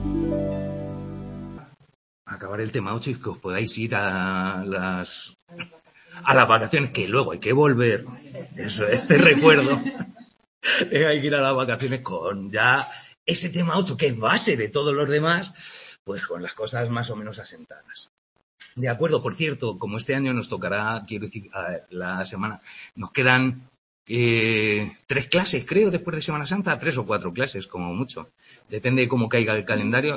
Acabar el tema 8 y que os podáis ir a las vacaciones, que luego hay que volver. Eso, este recuerdo. Hay que ir a las vacaciones con ya ese tema 8, que es base de todos los demás, pues con las cosas más o menos asentadas. De acuerdo, por cierto, como este año nos tocará, quiero decir, la semana, nos quedan 3 clases, creo, después de Semana Santa, 3 o 4 clases, como mucho. Depende de cómo caiga el calendario.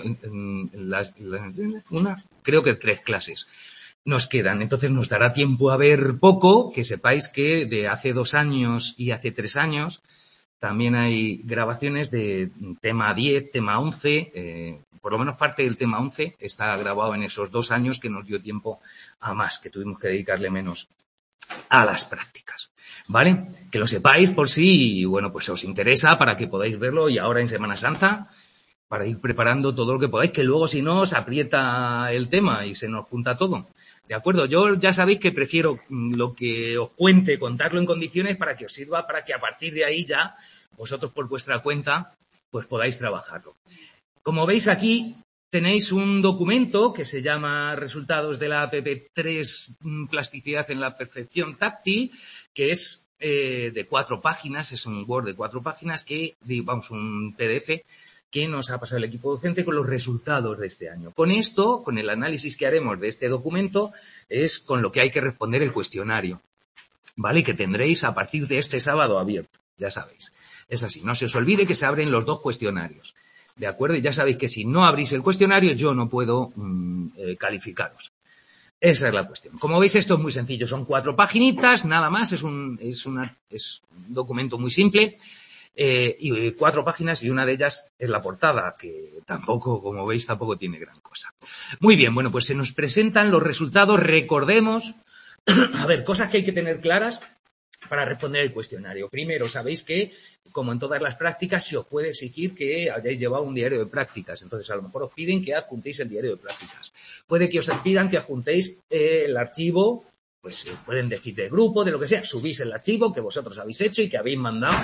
Creo que 3 clases nos quedan. Entonces nos dará tiempo a ver poco, que sepáis que de hace 2 años y hace 3 años también hay grabaciones de tema 10, tema 11, por lo menos parte del tema 11 está grabado en esos 2 años que nos dio tiempo a más, que tuvimos que dedicarle menos a las prácticas. ¿Vale? Que lo sepáis por si, bueno, pues os interesa para que podáis verlo y ahora en Semana Santa para ir preparando todo lo que podáis, que luego si no os aprieta el tema y se nos junta todo. ¿De acuerdo? Yo ya sabéis que prefiero lo que os cuente, contarlo en condiciones para que os sirva, para que a partir de ahí ya vosotros por vuestra cuenta pues podáis trabajarlo. Como veis aquí tenéis un documento que se llama Resultados de la PP3 Plasticidad en la Percepción Táctil, que es de 4 páginas, es un Word de 4 páginas que, vamos, un PDF que nos ha pasado el equipo docente con los resultados de este año. Con esto, con el análisis que haremos de este documento, es con lo que hay que responder el cuestionario, ¿vale? Y que tendréis a partir de este sábado abierto, ya sabéis. Es así, no se os olvide que se abren los 2 cuestionarios, ¿de acuerdo? Y ya sabéis que si no abrís el cuestionario, yo no puedo calificaros. Esa es la cuestión. Como veis, esto es muy sencillo. Son 4 paginitas, nada más. Es un documento muy simple. Y 4 páginas y una de ellas es la portada, que tampoco, como veis, tampoco tiene gran cosa. Muy bien, bueno, pues se nos presentan los resultados. Recordemos, a ver, cosas que hay que tener claras para responder el cuestionario. Primero, sabéis que, como en todas las prácticas, se os puede exigir que hayáis llevado un diario de prácticas. Entonces, a lo mejor os piden que adjuntéis el diario de prácticas. Puede que os pidan que adjuntéis el archivo, pues pueden decir de grupo, de lo que sea. Subís el archivo que vosotros habéis hecho y que habéis mandado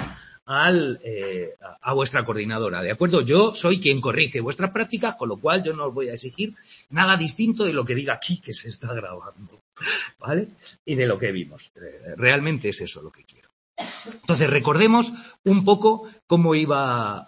a vuestra coordinadora, ¿de acuerdo? Yo soy quien corrige vuestras prácticas, con lo cual yo no os voy a exigir nada distinto de lo que diga aquí que se está grabando, ¿vale? Y de lo que vimos. Realmente es eso lo que quiero. Entonces, recordemos un poco cómo iba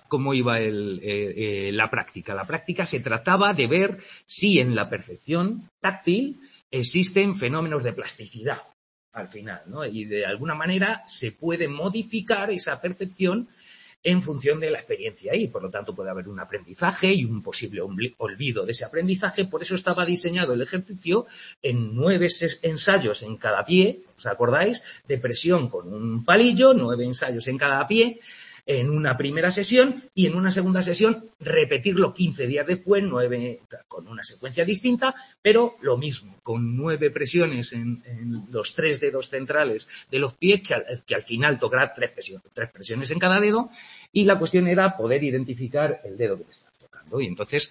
la práctica. La práctica se trataba de ver si en la percepción táctil existen fenómenos de plasticidad al final, ¿no? Y de alguna manera se puede modificar esa percepción en función de la experiencia y por lo tanto puede haber un aprendizaje y un posible olvido de ese aprendizaje. Por eso estaba diseñado el ejercicio en 9 ensayos en cada pie, ¿os acordáis? De presión con un palillo, 9 ensayos en cada pie en una primera sesión y en una segunda sesión repetirlo 15 días después, 9 con una secuencia distinta, pero lo mismo, con 9 presiones en los 3 dedos centrales de los pies, que al final tocará 3 presiones en cada dedo, y la cuestión era poder identificar el dedo que te está tocando. Y entonces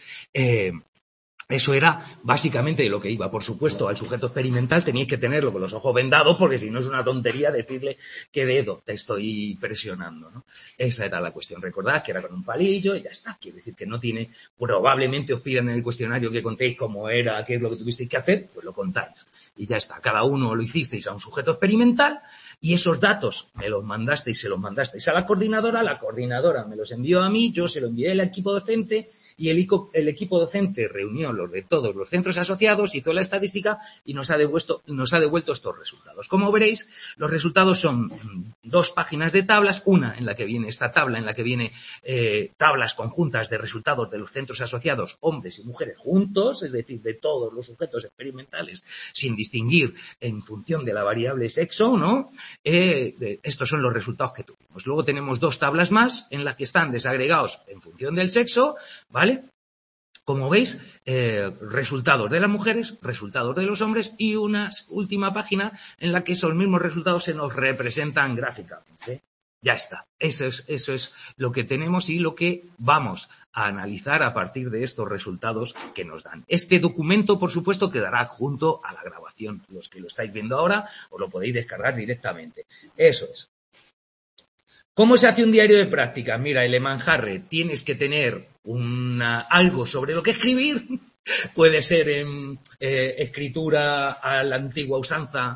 eso era básicamente lo que iba. Por supuesto, al sujeto experimental teníais que tenerlo con los ojos vendados, porque si no es una tontería decirle qué dedo te estoy presionando, ¿no? Esa era la cuestión. Recordad que era con un palillo y ya está. Quiere decir que no tiene, probablemente os pidan en el cuestionario que contéis cómo era, qué es lo que tuvisteis que hacer, pues lo contáis. Y ya está. Cada uno lo hicisteis a un sujeto experimental y esos datos me los mandasteis, se los mandasteis a la coordinadora me los envió a mí, yo se lo envié al equipo docente, y el equipo docente reunió los de todos los centros asociados, hizo la estadística y nos ha devuelto estos resultados. Como veréis, los resultados son 2 páginas de tablas, una en la que viene esta tabla, en la que viene tablas conjuntas de resultados de los centros asociados, hombres y mujeres juntos, es decir, de todos los sujetos experimentales, sin distinguir en función de la variable sexo, ¿no? Estos son los resultados que tuvimos. Luego tenemos 2 tablas más en las que están desagregados en función del sexo, ¿vale? Como veis, resultados de las mujeres, resultados de los hombres y una última página en la que esos mismos resultados se nos representan gráficamente. Ya está. Eso es lo que tenemos y lo que vamos a analizar a partir de estos resultados que nos dan. Este documento, por supuesto, quedará junto a la grabación. Los que lo estáis viendo ahora os lo podéis descargar directamente. Eso es. ¿Cómo se hace un diario de prácticas? Mira, el manjarre, tienes que tener algo sobre lo que escribir, puede ser en escritura a la antigua usanza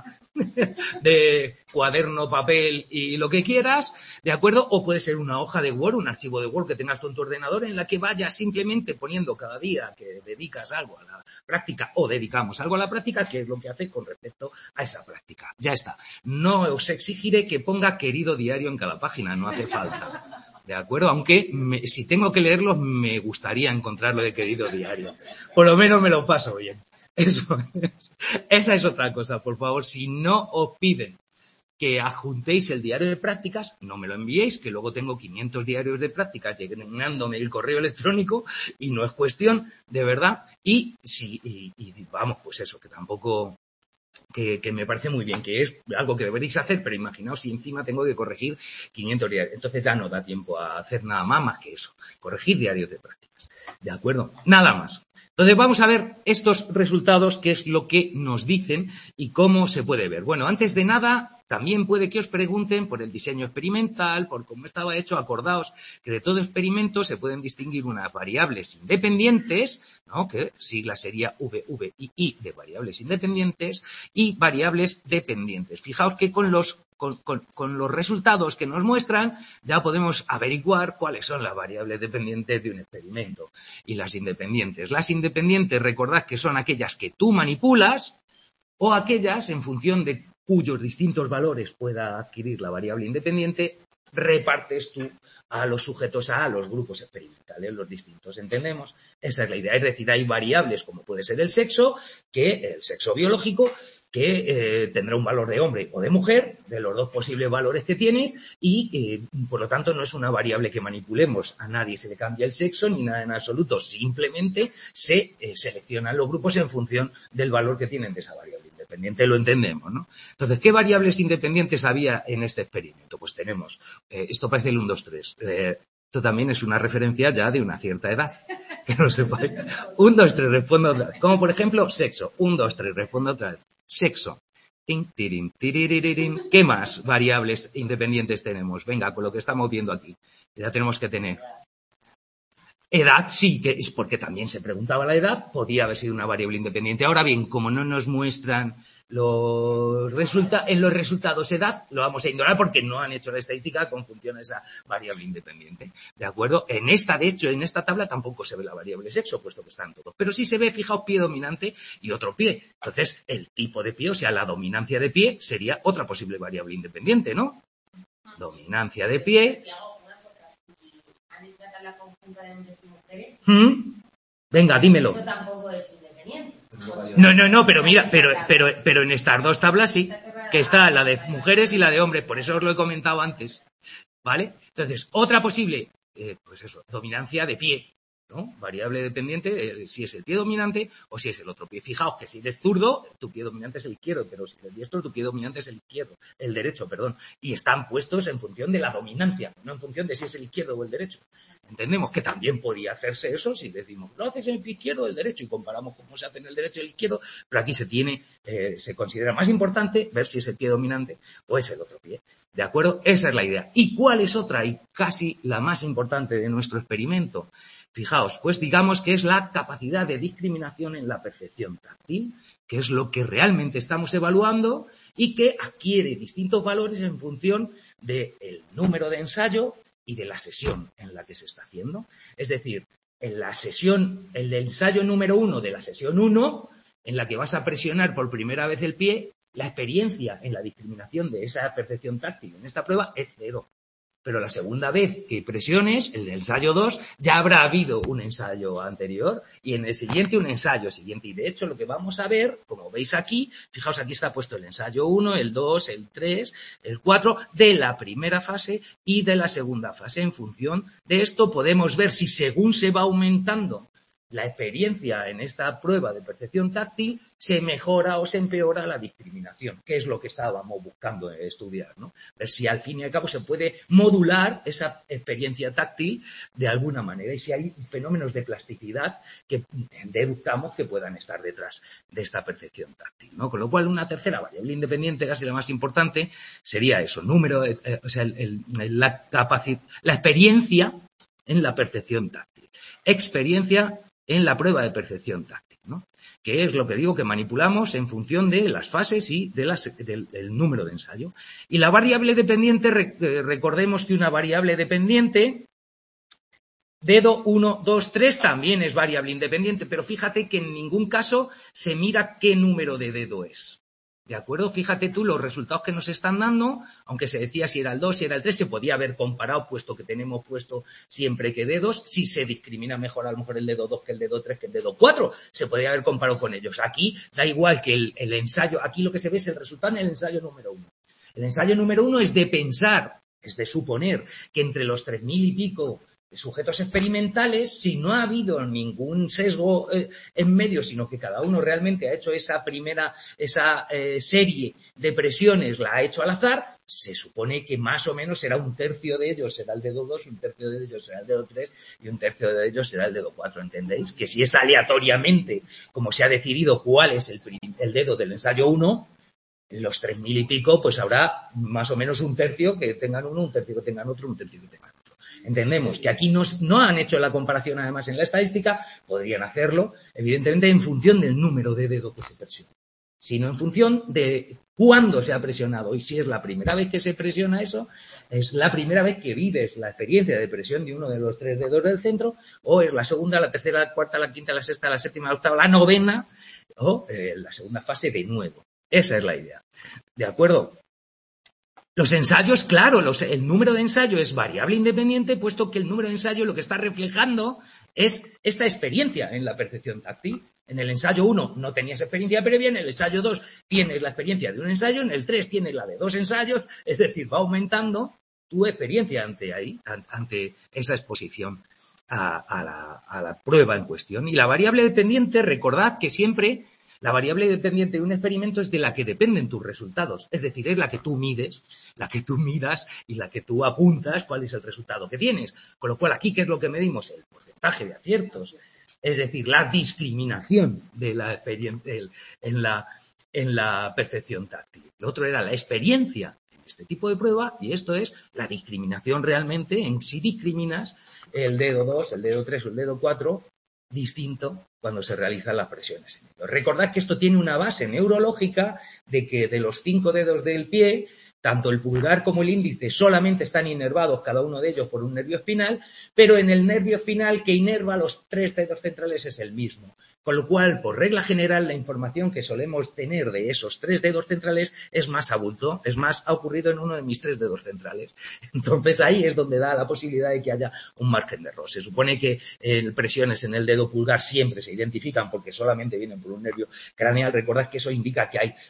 de cuaderno, papel y lo que quieras, ¿de acuerdo? O puede ser una hoja de Word, un archivo de Word que tengas tú en tu ordenador en la que vayas simplemente poniendo cada día que dedicas algo a la práctica o dedicamos algo a la práctica, qué es lo que hace con respecto a esa práctica. Ya está. No os exigiré que ponga querido diario en cada página, no hace falta. ¿De acuerdo? Aunque si tengo que leerlos me gustaría encontrarlo de querido diario. Por lo menos me lo paso bien. Eso es. Esa es otra cosa, por favor. Si no os piden que adjuntéis el diario de prácticas, no me lo enviéis, que luego tengo 500 diarios de prácticas llenándome el correo electrónico y no es cuestión, de verdad. Y vamos, pues eso, que tampoco... Que me parece muy bien, que es algo que deberéis hacer, pero imaginaos si encima tengo que corregir 500 diarios. Entonces ya no da tiempo a hacer nada más que eso, corregir diarios de prácticas. ¿De acuerdo? Nada más. Entonces vamos a ver estos resultados, qué es lo que nos dicen y cómo se puede ver. Bueno, antes de nada, también puede que os pregunten por el diseño experimental, por cómo estaba hecho. Acordaos que de todo experimento se pueden distinguir unas variables independientes, ¿no? Que sigla sería V, y I de variables independientes y variables dependientes. Fijaos que con los resultados que nos muestran ya podemos averiguar cuáles son las variables dependientes de un experimento y las independientes. Las independientes, recordad que son aquellas que tú manipulas o aquellas en función de cuyos distintos valores pueda adquirir la variable independiente, repartes tú a los sujetos a los grupos experimentales, los distintos. ¿Entendemos? Esa es la idea. Es decir, hay variables como puede ser el sexo biológico, que tendrá un valor de hombre o de mujer, de los dos posibles valores que tienes, y por lo tanto no es una variable que manipulemos. A nadie se le cambia el sexo ni nada en absoluto. Simplemente se seleccionan los grupos en función del valor que tienen de esa variable independiente. Lo entendemos, ¿no? Entonces, ¿qué variables independientes había en este experimento? Pues tenemos, esto parece el 1, 2, 3. Esto también es una referencia ya de una cierta edad. Que no sepáis. 1, 2, 3, respondo otra vez. Como por ejemplo, sexo. 1, 2, 3, respondo otra vez. Sexo. Tin, tirin, tiriririn. ¿Qué más variables independientes tenemos? Venga, con lo que estamos viendo aquí. Ya tenemos que tener. Edad sí, que es porque también se preguntaba la edad, podía haber sido una variable independiente. Ahora bien, como no nos muestran en los resultados edad, lo vamos a ignorar porque no han hecho la estadística con función a esa variable independiente. ¿De acuerdo? De hecho, en esta tabla tampoco se ve la variable sexo, puesto que están todos. Pero sí se ve, fijaos, pie dominante y otro pie. Entonces, el tipo de pie, o sea, la dominancia de pie, sería otra posible variable independiente, ¿no? Dominancia de pie. Venga, dímelo. Eso tampoco es independiente. No, pero mira, pero en estas dos tablas sí, que está la de mujeres y la de hombres, por eso os lo he comentado antes, ¿vale? Entonces, otra posible, pues eso, dominancia de pie, ¿no? Variable dependiente, si es el pie dominante o si es el otro pie. Fijaos que si eres zurdo, tu pie dominante es el izquierdo, pero si eres diestro, tu pie dominante es el derecho, perdón. Y están puestos en función de la dominancia, no en función de si es el izquierdo o el derecho. Entendemos que también podría hacerse eso si decimos, lo haces en el pie izquierdo o el derecho y comparamos cómo se hace en el derecho y el izquierdo, pero aquí se considera más importante ver si es el pie dominante o es el otro pie. ¿De acuerdo? Esa es la idea. ¿Y cuál es otra? Y casi la más importante de nuestro experimento. Fijaos, pues digamos que es la capacidad de discriminación en la percepción táctil, que es lo que realmente estamos evaluando y que adquiere distintos valores en función del número de ensayo y de la sesión en la que se está haciendo. Es decir, en la sesión, el ensayo número 1 de la sesión 1, en la que vas a presionar por primera vez el pie, la experiencia en la discriminación de esa percepción táctil en esta prueba es 0. Pero la segunda vez que presiones, el ensayo 2, ya habrá habido un ensayo anterior y en el siguiente un ensayo siguiente. Y de hecho lo que vamos a ver, como veis aquí, fijaos aquí está puesto el ensayo 1, el 2, el 3, el 4 de la primera fase y de la segunda fase. En función de esto podemos ver si según se va aumentando la experiencia en esta prueba de percepción táctil, se mejora o se empeora la discriminación, que es lo que estábamos buscando estudiar, ¿no? Ver si al fin y al cabo se puede modular esa experiencia táctil de alguna manera y si hay fenómenos de plasticidad que deduzcamos que puedan estar detrás de esta percepción táctil, ¿no? Con lo cual, una tercera variable independiente, casi la más importante, sería eso, número, o sea, la experiencia en la percepción táctil. Experiencia en la prueba de percepción táctil, ¿no? Que es lo que digo que manipulamos en función de las fases y del número de ensayo. Y la variable dependiente, recordemos que una variable dependiente, dedo 1, 2, 3 también es variable independiente, pero fíjate que en ningún caso se mira qué número de dedo es. ¿De acuerdo? Fíjate tú los resultados que nos están dando, aunque se decía si era el 2, si era el 3, se podía haber comparado, puesto que tenemos puesto siempre que dedos, si se discrimina mejor a lo mejor el dedo 2 que el dedo 3 que el dedo 4, se podría haber comparado con ellos. Aquí da igual que el ensayo, aquí lo que se ve es el resultado en el ensayo número 1. El ensayo número 1 es de pensar, es de suponer que entre los 3.000 y pico sujetos experimentales, si no ha habido ningún sesgo en medio, sino que cada uno realmente ha hecho esa serie de presiones, la ha hecho al azar, se supone que más o menos será un tercio de ellos será el dedo 2, un tercio de ellos será el dedo 3 y un tercio de ellos será el dedo 4, ¿entendéis? Que si es aleatoriamente, como se ha decidido cuál es el dedo del ensayo 1, los 3.000 y pico, pues habrá más o menos un tercio que tengan uno, un tercio que tengan otro, un tercio que tengan otro. Entendemos que aquí no han hecho la comparación además en la estadística, podrían hacerlo, evidentemente en función del número de dedo que se presiona, sino en función de cuándo se ha presionado. Y si es la primera vez que se presiona eso, es la primera vez que vives la experiencia de presión de uno de los 3 dedos del centro, o es la segunda, la tercera, la cuarta, la quinta, la sexta, la séptima, la octava, la novena, o la segunda fase de nuevo. Esa es la idea. ¿De acuerdo? Los ensayos, claro, el número de ensayo es variable independiente, puesto que el número de ensayo lo que está reflejando es esta experiencia en la percepción táctil. En el ensayo 1 no tenías experiencia previa, en el ensayo 2 tienes la experiencia de un ensayo, en el 3 tienes la de 2 ensayos, es decir, va aumentando tu experiencia ante esa exposición a la prueba en cuestión. Y la variable dependiente, recordad que siempre la variable dependiente de un experimento es de la que dependen tus resultados, es decir, es la que tú mides, la que tú miras y la que tú apuntas cuál es el resultado que tienes. Con lo cual, aquí, ¿qué es lo que medimos? El porcentaje de aciertos, es decir, la discriminación de la experiencia en la percepción táctil. Lo otro era la experiencia en este tipo de prueba y esto es la discriminación realmente en si discriminas el dedo 2, el dedo 3 o el dedo 4 distinto cuando se realizan las presiones en ellos. Recordad que esto tiene una base neurológica de que de los 5 dedos del pie, tanto el pulgar como el índice solamente están inervados cada uno de ellos por un nervio espinal, pero en el nervio espinal que inerva los 3 dedos centrales es el mismo. Con lo cual, por regla general, la información que solemos tener de esos 3 dedos centrales es más abulto, es más, ha ocurrido en uno de mis 3 dedos centrales. Entonces ahí es donde da la posibilidad de que haya un margen de error. Se supone que presiones en el dedo pulgar siempre se identifican porque solamente vienen por un nervio craneal. Recordad que eso indica que hay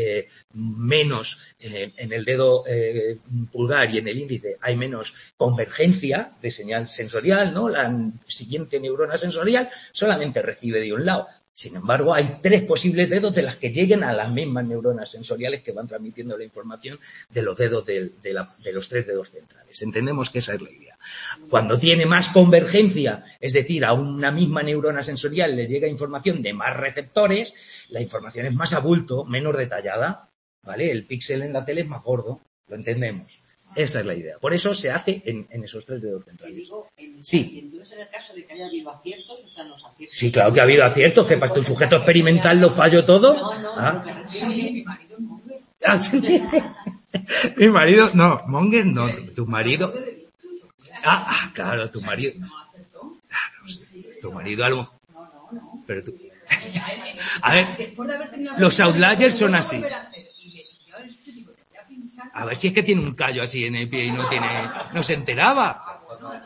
menos en el dedo pulgar y en el índice hay menos convergencia de señal sensorial, ¿no? La siguiente neurona sensorial solamente recibe de un lado. Sin embargo, hay 3 posibles dedos de las que lleguen a las mismas neuronas sensoriales que van transmitiendo la información de los dedos de los 3 dedos centrales. Entendemos que esa es la idea. Cuando tiene más convergencia, es decir, a una misma neurona sensorial le llega información de más receptores, la información es más a bulto, menos detallada, ¿vale? El píxel en la tele es más gordo, lo entendemos. Esa es la idea. Por eso se hace en esos 3 dedos centrales. Digo, sí. Entonces, en el caso de que haya habido aciertos, o sea, los aciertos. Sí, claro que ha habido aciertos, que para tu sujeto experimental lo fallo todo. No, Sí, mi marido es Monger. Mi marido, no, Monger no, tu marido. Claro, tu marido. Claro, tu marido a lo mejor. No. Pero tú. A ver, los outliers son así. A ver si es que tiene un callo así en el pie y no se enteraba.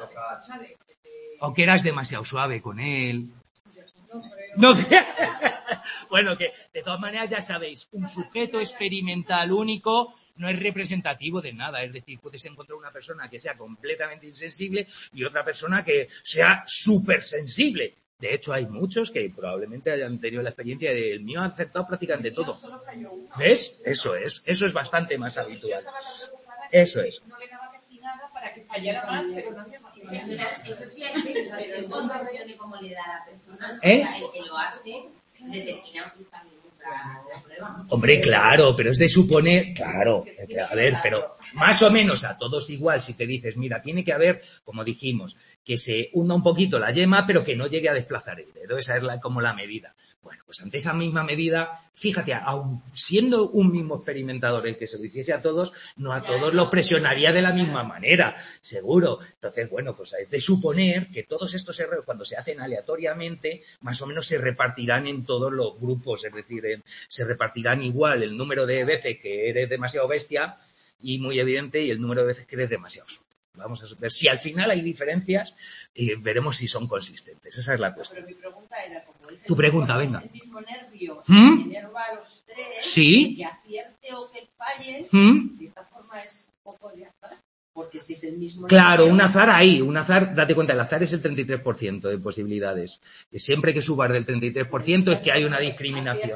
O que eras demasiado suave con él. No, bueno, que de todas maneras ya sabéis, un sujeto experimental único no es representativo de nada. Es decir, puedes encontrar una persona que sea completamente insensible y otra persona que sea súper sensible. De hecho, hay muchos que probablemente hayan tenido la experiencia de el mío ha aceptado prácticamente todo. ¿Ves? Eso es bastante más habitual. Eso es. No le daba casi nada para que fallara más, pero no había más. Eso sí hay que información de cómo le da a la persona. O sea, el que lo hace determina también la prueba. Hombre, claro, pero es de suponer, claro, a ver, pero más o menos a todos igual, si te dices, mira, tiene que haber, como dijimos, que se hunda un poquito la yema, pero que no llegue a desplazar el dedo. Esa es como la medida. Bueno, pues ante esa misma medida, fíjate, aun siendo un mismo experimentador el que se lo hiciese a todos, no a todos los presionaría de la misma manera, seguro. Entonces, bueno, pues es de suponer que todos estos errores, cuando se hacen aleatoriamente, más o menos se repartirán en todos los grupos, es decir, se repartirán igual el número de veces que eres demasiado bestia y muy evidente, y el número de veces que eres demasiado susto. Vamos a ver si al final hay diferencias y veremos si son consistentes. Esa es la cuestión. Pero mi pregunta era, como es tu pregunta, venga. el mismo nervio que inerva a los tres, ¿sí? que acierte o que falle, de esta forma es un poco de azar. Porque si es el mismo claro, nervio, un azar, date cuenta, el azar es el 33% de posibilidades. Siempre que subas del 33% es que hay una discriminación.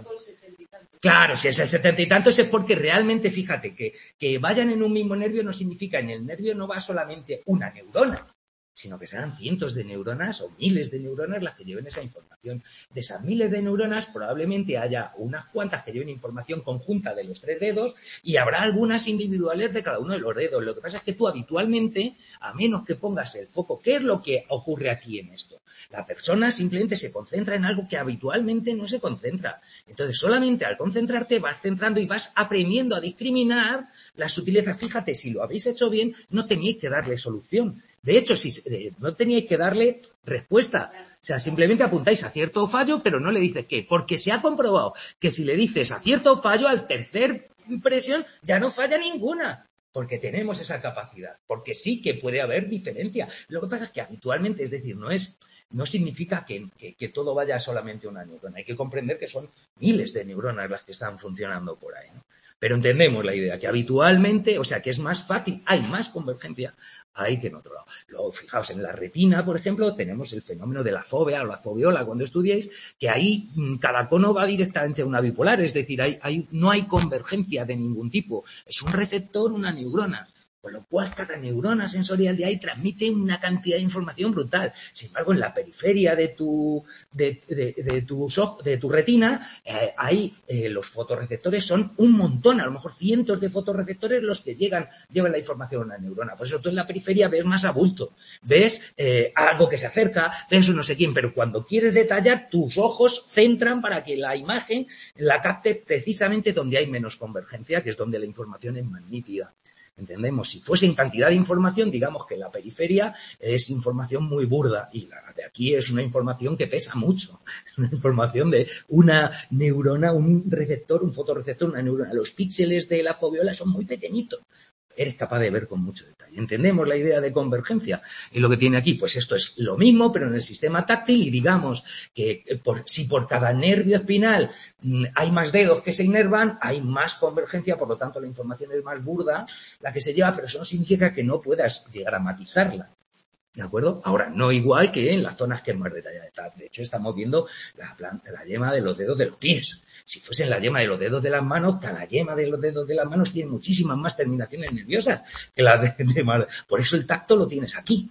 Claro, si es el 70 y tantos es porque realmente, fíjate, que vayan en un mismo nervio no significa, en el nervio no va solamente una neurona, sino que serán cientos de neuronas o miles de neuronas las que lleven esa información. De esas miles de neuronas probablemente haya unas cuantas que lleven información conjunta de los 3 dedos y habrá algunas individuales de cada uno de los dedos. Lo que pasa es que tú habitualmente, a menos que pongas el foco, ¿qué es lo que ocurre aquí en esto? La persona simplemente se concentra en algo que habitualmente no se concentra. Entonces, solamente al concentrarte vas centrando y vas aprendiendo a discriminar las sutilezas. Fíjate, si lo habéis hecho bien, no teníais que darle solución. De hecho, no teníais que darle respuesta. O sea, simplemente apuntáis acierto o fallo, pero no le dices qué. Porque se ha comprobado que si le dices acierto o fallo, al tercer impresión ya no falla ninguna. Porque tenemos esa capacidad. Porque sí que puede haber diferencia. Lo que pasa es que habitualmente, es decir, no significa que todo vaya solamente a una neurona. Hay que comprender que son miles de neuronas las que están funcionando por ahí, ¿no? Pero entendemos la idea, que habitualmente, o sea, que es más fácil, hay más convergencia ahí que en otro lado. Luego, fijaos, en la retina, por ejemplo, tenemos el fenómeno de la fovea o la foviola, cuando estudiáis, que ahí cada cono va directamente a una bipolar, es decir, no hay convergencia de ningún tipo. Es un receptor, una neurona. Con lo cual, cada neurona sensorial de ahí transmite una cantidad de información brutal. Sin embargo, en la periferia de tu retina, los fotorreceptores son un montón, a lo mejor cientos de fotorreceptores los que llevan la información a una neurona. Por eso tú en la periferia ves más abulto, ves algo que se acerca, ves un no sé quién, pero cuando quieres detallar, tus ojos centran para que la imagen la capte precisamente donde hay menos convergencia, que es donde la información es más nítida. ¿Entendemos? Si fuese en cantidad de información, digamos que la periferia es información muy burda y la de aquí es una información que pesa mucho. Una información de una neurona, un receptor, un fotorreceptor, una neurona. Los píxeles de la foviola son muy pequeñitos. Eres capaz de ver con mucho detalle. ¿Entendemos la idea de convergencia? Y lo que tiene aquí, pues esto es lo mismo, pero en el sistema táctil, y digamos que si por cada nervio espinal hay más dedos que se inervan, hay más convergencia, por lo tanto la información es más burda la que se lleva, pero eso no significa que no puedas llegar a matizarla. ¿De acuerdo? Ahora, no igual que en las zonas que es más detallada. De hecho, estamos viendo la yema de los dedos de los pies. Si fuesen la yema de los dedos de las manos, cada yema de los dedos de las manos tiene muchísimas más terminaciones nerviosas que las de manos. Por eso el tacto lo tienes aquí.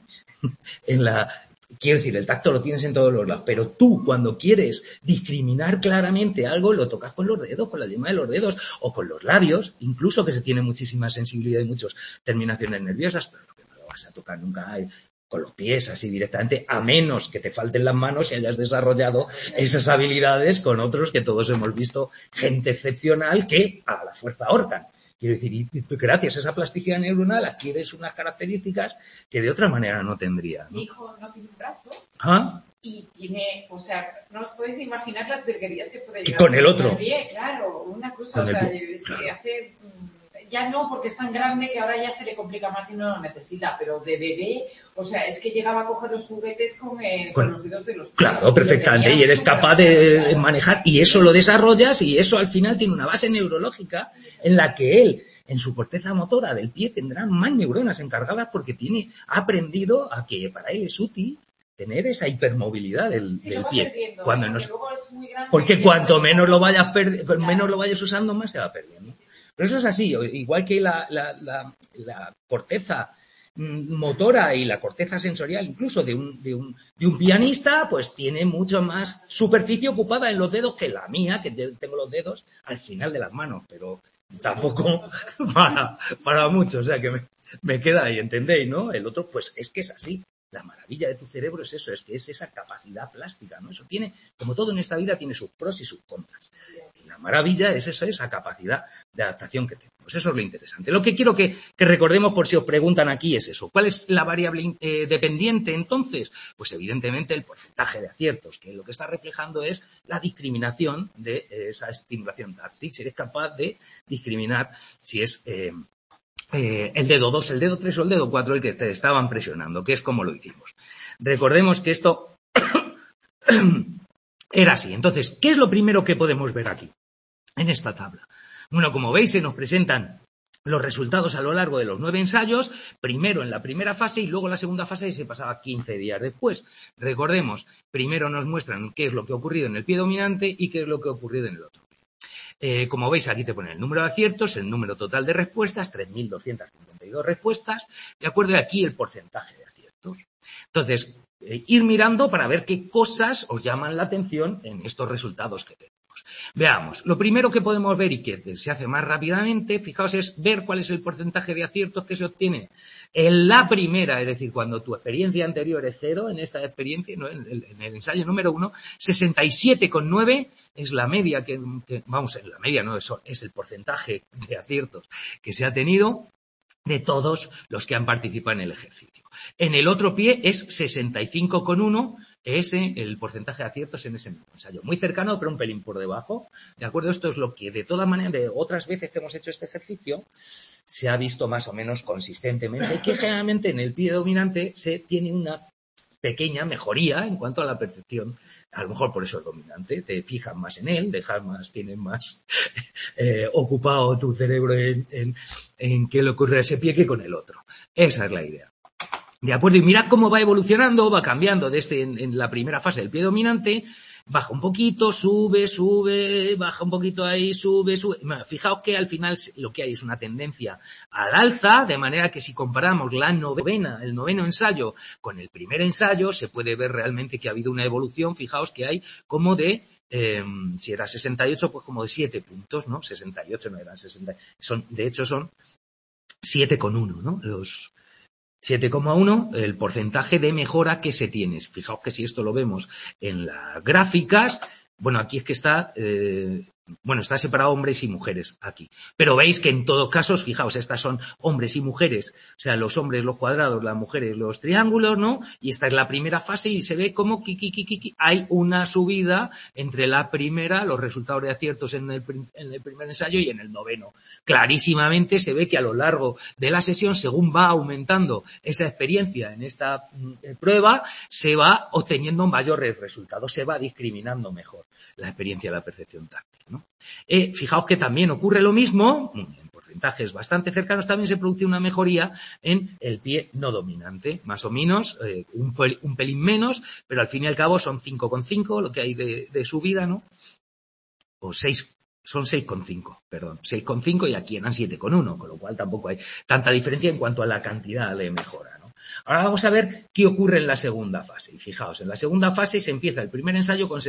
Quiero decir, el tacto lo tienes en todos los lados, pero tú cuando quieres discriminar claramente algo, lo tocas con los dedos, con la yema de los dedos o con los labios, incluso que se tiene muchísima sensibilidad y muchas terminaciones nerviosas, pero que no lo vas a tocar nunca con los pies así directamente, a menos que te falten las manos y hayas desarrollado esas habilidades con otros que todos hemos visto, gente excepcional que a la fuerza ahorcan. Quiero decir, y gracias a esa plasticidad neuronal adquieres unas características que de otra manera no tendría, ¿no? Mi hijo no tiene un brazo. ¿Ah? Y tiene, o sea, no os podéis imaginar las virguerías que puede llegar. Y con el otro. Bien, claro, una cosa, o sea, es que hace... Ya no, porque es tan grande que ahora ya se le complica más y no lo necesita, pero de bebé, o sea, es que llegaba a coger los juguetes con los dedos de los pies. Claro, perfectamente, y eres capaz de manejar, y eso lo desarrollas, y eso al final tiene una base neurológica en la que él, en su corteza motora del pie, tendrá más neuronas encargadas porque ha aprendido a que para él es útil tener esa hipermovilidad del pie. Porque cuanto menos lo vayas usando, más se va perdiendo. Pero eso es así, igual que la corteza motora y la corteza sensorial, incluso de un pianista, pues tiene mucho más superficie ocupada en los dedos que la mía, que tengo los dedos al final de las manos, pero tampoco para mucho, o sea que me queda ahí, ¿entendéis, no? El otro, pues es que es así. La maravilla de tu cerebro es eso, es que es esa capacidad plástica, ¿no? Eso tiene, como todo en esta vida, tiene sus pros y sus contras. Y la maravilla es eso, esa capacidad de adaptación que tenemos. Eso es lo interesante. Lo que quiero que recordemos, por si os preguntan aquí, es eso. ¿Cuál es la variable dependiente entonces? Pues evidentemente el porcentaje de aciertos, que lo que está reflejando es la discriminación de esa estimulación táctil. Si eres capaz de discriminar si es el dedo 2, el dedo 3 o el dedo 4 el que te estaban presionando, que es como lo hicimos. Recordemos que esto era así. Entonces, ¿qué es lo primero que podemos ver aquí, en esta tabla? Bueno, como veis, se nos presentan los resultados a lo largo de los 9 ensayos, primero en la primera fase y luego en la segunda fase, y se pasaba 15 días después. Recordemos, primero nos muestran qué es lo que ha ocurrido en el pie dominante y qué es lo que ha ocurrido en el otro. Como veis, aquí te pone el número de aciertos, el número total de respuestas, 3.252 respuestas, de acuerdo, y aquí el porcentaje de aciertos. Entonces, ir mirando para ver qué cosas os llaman la atención en estos resultados que tenemos. Veamos, lo primero que podemos ver y que se hace más rápidamente, fijaos, es ver cuál es el porcentaje de aciertos que se obtiene en la primera, es decir, cuando tu experiencia anterior es 0, en esta experiencia, ¿no? en el ensayo número 1, 67,9 es la media vamos, la media no, es el porcentaje de aciertos que se ha tenido de todos los que han participado en el ejercicio. En el otro pie es 65,1, el porcentaje de aciertos en ese mismo ensayo. Muy cercano, pero un pelín por debajo. ¿De acuerdo? Esto es lo que, de todas maneras, de otras veces que hemos hecho este ejercicio, se ha visto más o menos consistentemente, que generalmente en el pie dominante se tiene una pequeña mejoría en cuanto a la percepción. A lo mejor por eso es dominante, te fijas más en él, tienes más ocupado tu cerebro en qué le ocurre a ese pie que con el otro. Esa es la idea. De acuerdo, y mirad cómo va evolucionando, va cambiando en la primera fase del pie dominante, baja un poquito, sube, baja un poquito ahí, sube. Fijaos que al final lo que hay es una tendencia al alza, de manera que si comparamos el noveno ensayo con el primer ensayo, se puede ver realmente que ha habido una evolución. Fijaos que hay como de, si era 68, pues como de 7 puntos, ¿no? 68 no eran 60, de hecho son 7,1, ¿no? Los 7,1 el porcentaje de mejora que se tiene. Fijaos que si esto lo vemos en las gráficas, bueno, aquí es que está separado hombres y mujeres aquí. Pero veis que en todos casos, fijaos, estas son hombres y mujeres, o sea, los hombres los cuadrados, las mujeres los triángulos, ¿no? Y esta es la primera fase y se ve como hay una subida entre la primera, los resultados de aciertos en el primer ensayo y en el noveno. Clarísimamente se ve que a lo largo de la sesión, según va aumentando esa experiencia en esta prueba, se va obteniendo mayores resultados, se va discriminando mejor la experiencia de la percepción táctil, ¿no? Fijaos que también ocurre lo mismo, en porcentajes bastante cercanos también se produce una mejoría en el pie no dominante, más o menos, un pelín menos, pero al fin y al cabo son 5,5 lo que hay de subida, ¿no? O 6, son 6,5, perdón, 6,5 y aquí eran 7,1, con lo cual tampoco hay tanta diferencia en cuanto a la cantidad de mejora, ¿no? Ahora vamos a ver qué ocurre en la segunda fase. Y fijaos, en la segunda fase se empieza el primer ensayo con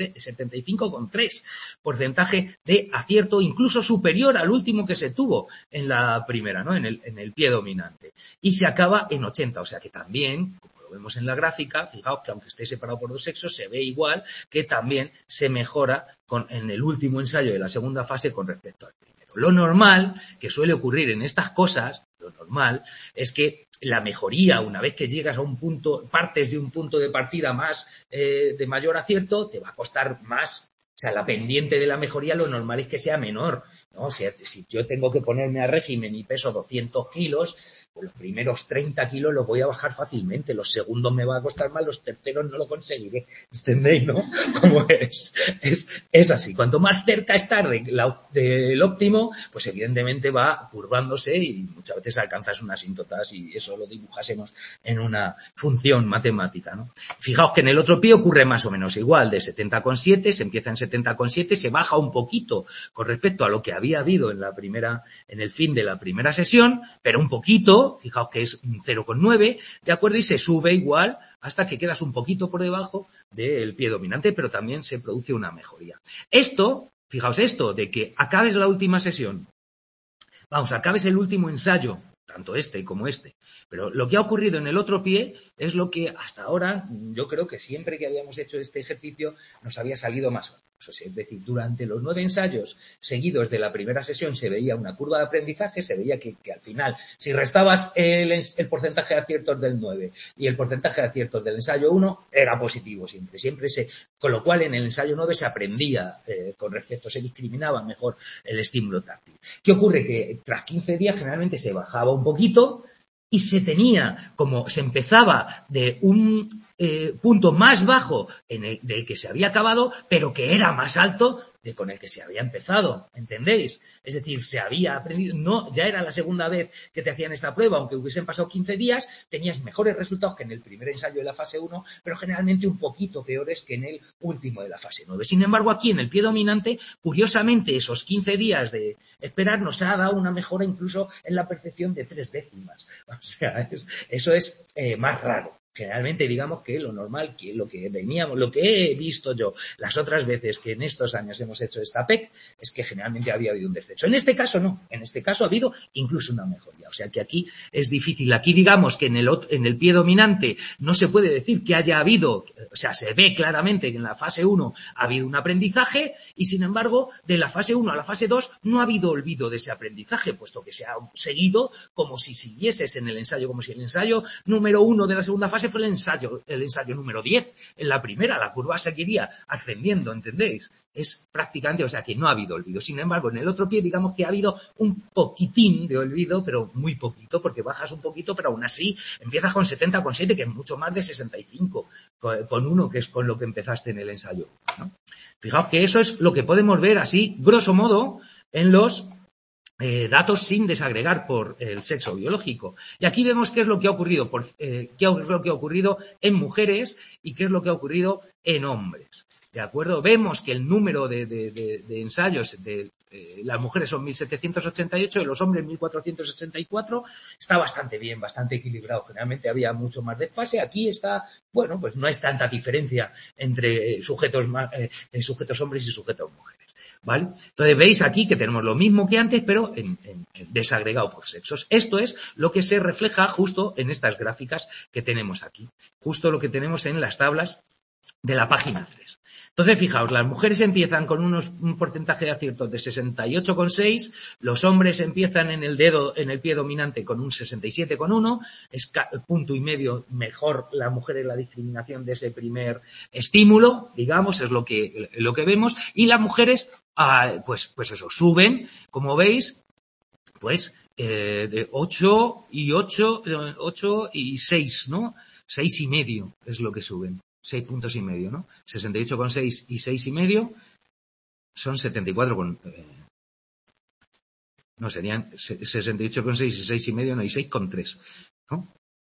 75,3 porcentaje de acierto, incluso superior al último que se tuvo en la primera, ¿no? En el pie dominante. Y se acaba en 80, o sea que también, como lo vemos en la gráfica, fijaos que aunque esté separado por dos sexos, se ve igual que también se mejora en el último ensayo de la segunda fase con respecto al primero. Lo normal que suele ocurrir en estas cosas, lo normal es que la mejoría, una vez que llegas a un punto, partes de un punto de partida más de mayor acierto, te va a costar más. O sea, la pendiente de la mejoría lo normal es que sea menor, ¿no? O sea, si yo tengo que ponerme a régimen y peso 200 kilos, pues los primeros 30 kilos los voy a bajar fácilmente, los segundos me va a costar más, los terceros no lo conseguiré. ¿Entendéis, no? Como es así. Cuanto más cerca estar del óptimo, pues evidentemente va curvándose y muchas veces alcanzas unas asíntotas y eso lo dibujásemos en una función matemática, ¿no? Fijaos que en el otro pie ocurre más o menos igual, de 70,7, se empieza en 70,7, se baja un poquito con respecto a lo que había habido en el fin de la primera sesión, pero un poquito. Fijaos que es 0,9, ¿de acuerdo? Y se sube igual hasta que quedas un poquito por debajo del pie dominante, pero también se produce una mejoría. Fijaos esto, de que acabes la última sesión, acabes el último ensayo tanto este como este. Pero lo que ha ocurrido en el otro pie es lo que hasta ahora, yo creo que siempre que habíamos hecho este ejercicio nos había salido más o menos. O sea, es decir, durante los 9 ensayos seguidos de la primera sesión se veía una curva de aprendizaje, se veía que al final, si restabas el porcentaje de aciertos del 9 y el porcentaje de aciertos del ensayo 1, era positivo siempre. Con lo cual en el ensayo 9 se aprendía con respecto, se discriminaba mejor el estímulo táctil. ¿Qué ocurre? Que tras 15 días generalmente se bajaba un poquito y se empezaba de un punto más bajo del que se había acabado, pero que era más alto de con el que se había empezado, ¿entendéis? Es decir, se había aprendido, no, ya era la segunda vez que te hacían esta prueba, aunque hubiesen pasado 15 días, tenías mejores resultados que en el primer ensayo de la fase 1, pero generalmente un poquito peores que en el último de la fase 9. Sin embargo, aquí en el pie dominante, curiosamente, esos 15 días de esperar nos ha dado una mejora incluso en la percepción de 3 décimas. O sea, eso es más raro. Generalmente digamos que lo normal, que lo que he visto yo las otras veces que en estos años hemos hecho esta PEC, es que generalmente había habido un descenso. En este caso no, en este caso ha habido incluso una mejoría. O sea que aquí es difícil. Aquí digamos que en el pie dominante no se puede decir que haya habido, o sea, se ve claramente que en la fase 1 ha habido un aprendizaje y sin embargo de la fase 1 a la fase 2 no ha habido olvido de ese aprendizaje, puesto que se ha seguido como si siguieses en el ensayo, como si el ensayo número 1 de la segunda fase fue el ensayo número 10. En la primera la curva seguiría ascendiendo, ¿entendéis? Es prácticamente, o sea que no ha habido olvido. Sin embargo, en el otro pie digamos que ha habido un poquitín de olvido, pero muy poquito, porque bajas un poquito, pero aún así empiezas con 70,7, que es mucho más de 65, con 1, que es con lo que empezaste en el ensayo, ¿no? Fijaos que eso es lo que podemos ver así, grosso modo, en los datos sin desagregar por el sexo biológico. Y aquí vemos qué es lo que ha ocurrido, qué es lo que ha ocurrido en mujeres y qué es lo que ha ocurrido en hombres. ¿De acuerdo? Vemos que el número de ensayos de las mujeres son 1.788 y los hombres 1.484. Está bastante bien, bastante equilibrado. Generalmente había mucho más desfase. Aquí está, bueno, pues no es tanta diferencia entre sujetos hombres y sujetos mujeres. ¿Vale? Entonces veis aquí que tenemos lo mismo que antes, pero en desagregado por sexos. Esto es lo que se refleja justo en estas gráficas que tenemos aquí. Justo lo que tenemos en las tablas de la página 3. Entonces, fijaos, las mujeres empiezan con un porcentaje de aciertos de 68,6, los hombres empiezan en el pie dominante con un 67,1, es punto y medio mejor la mujer en la discriminación de ese primer estímulo, digamos, es lo que vemos, y las mujeres, pues eso, suben, como veis, pues, de 8 y 6, ¿no? 6,5 es lo que suben. 6 puntos y medio, ¿no? 68,6 y 6,5 son 74 no, serían 68,6 y 6,5, no, y 6,3, ¿no?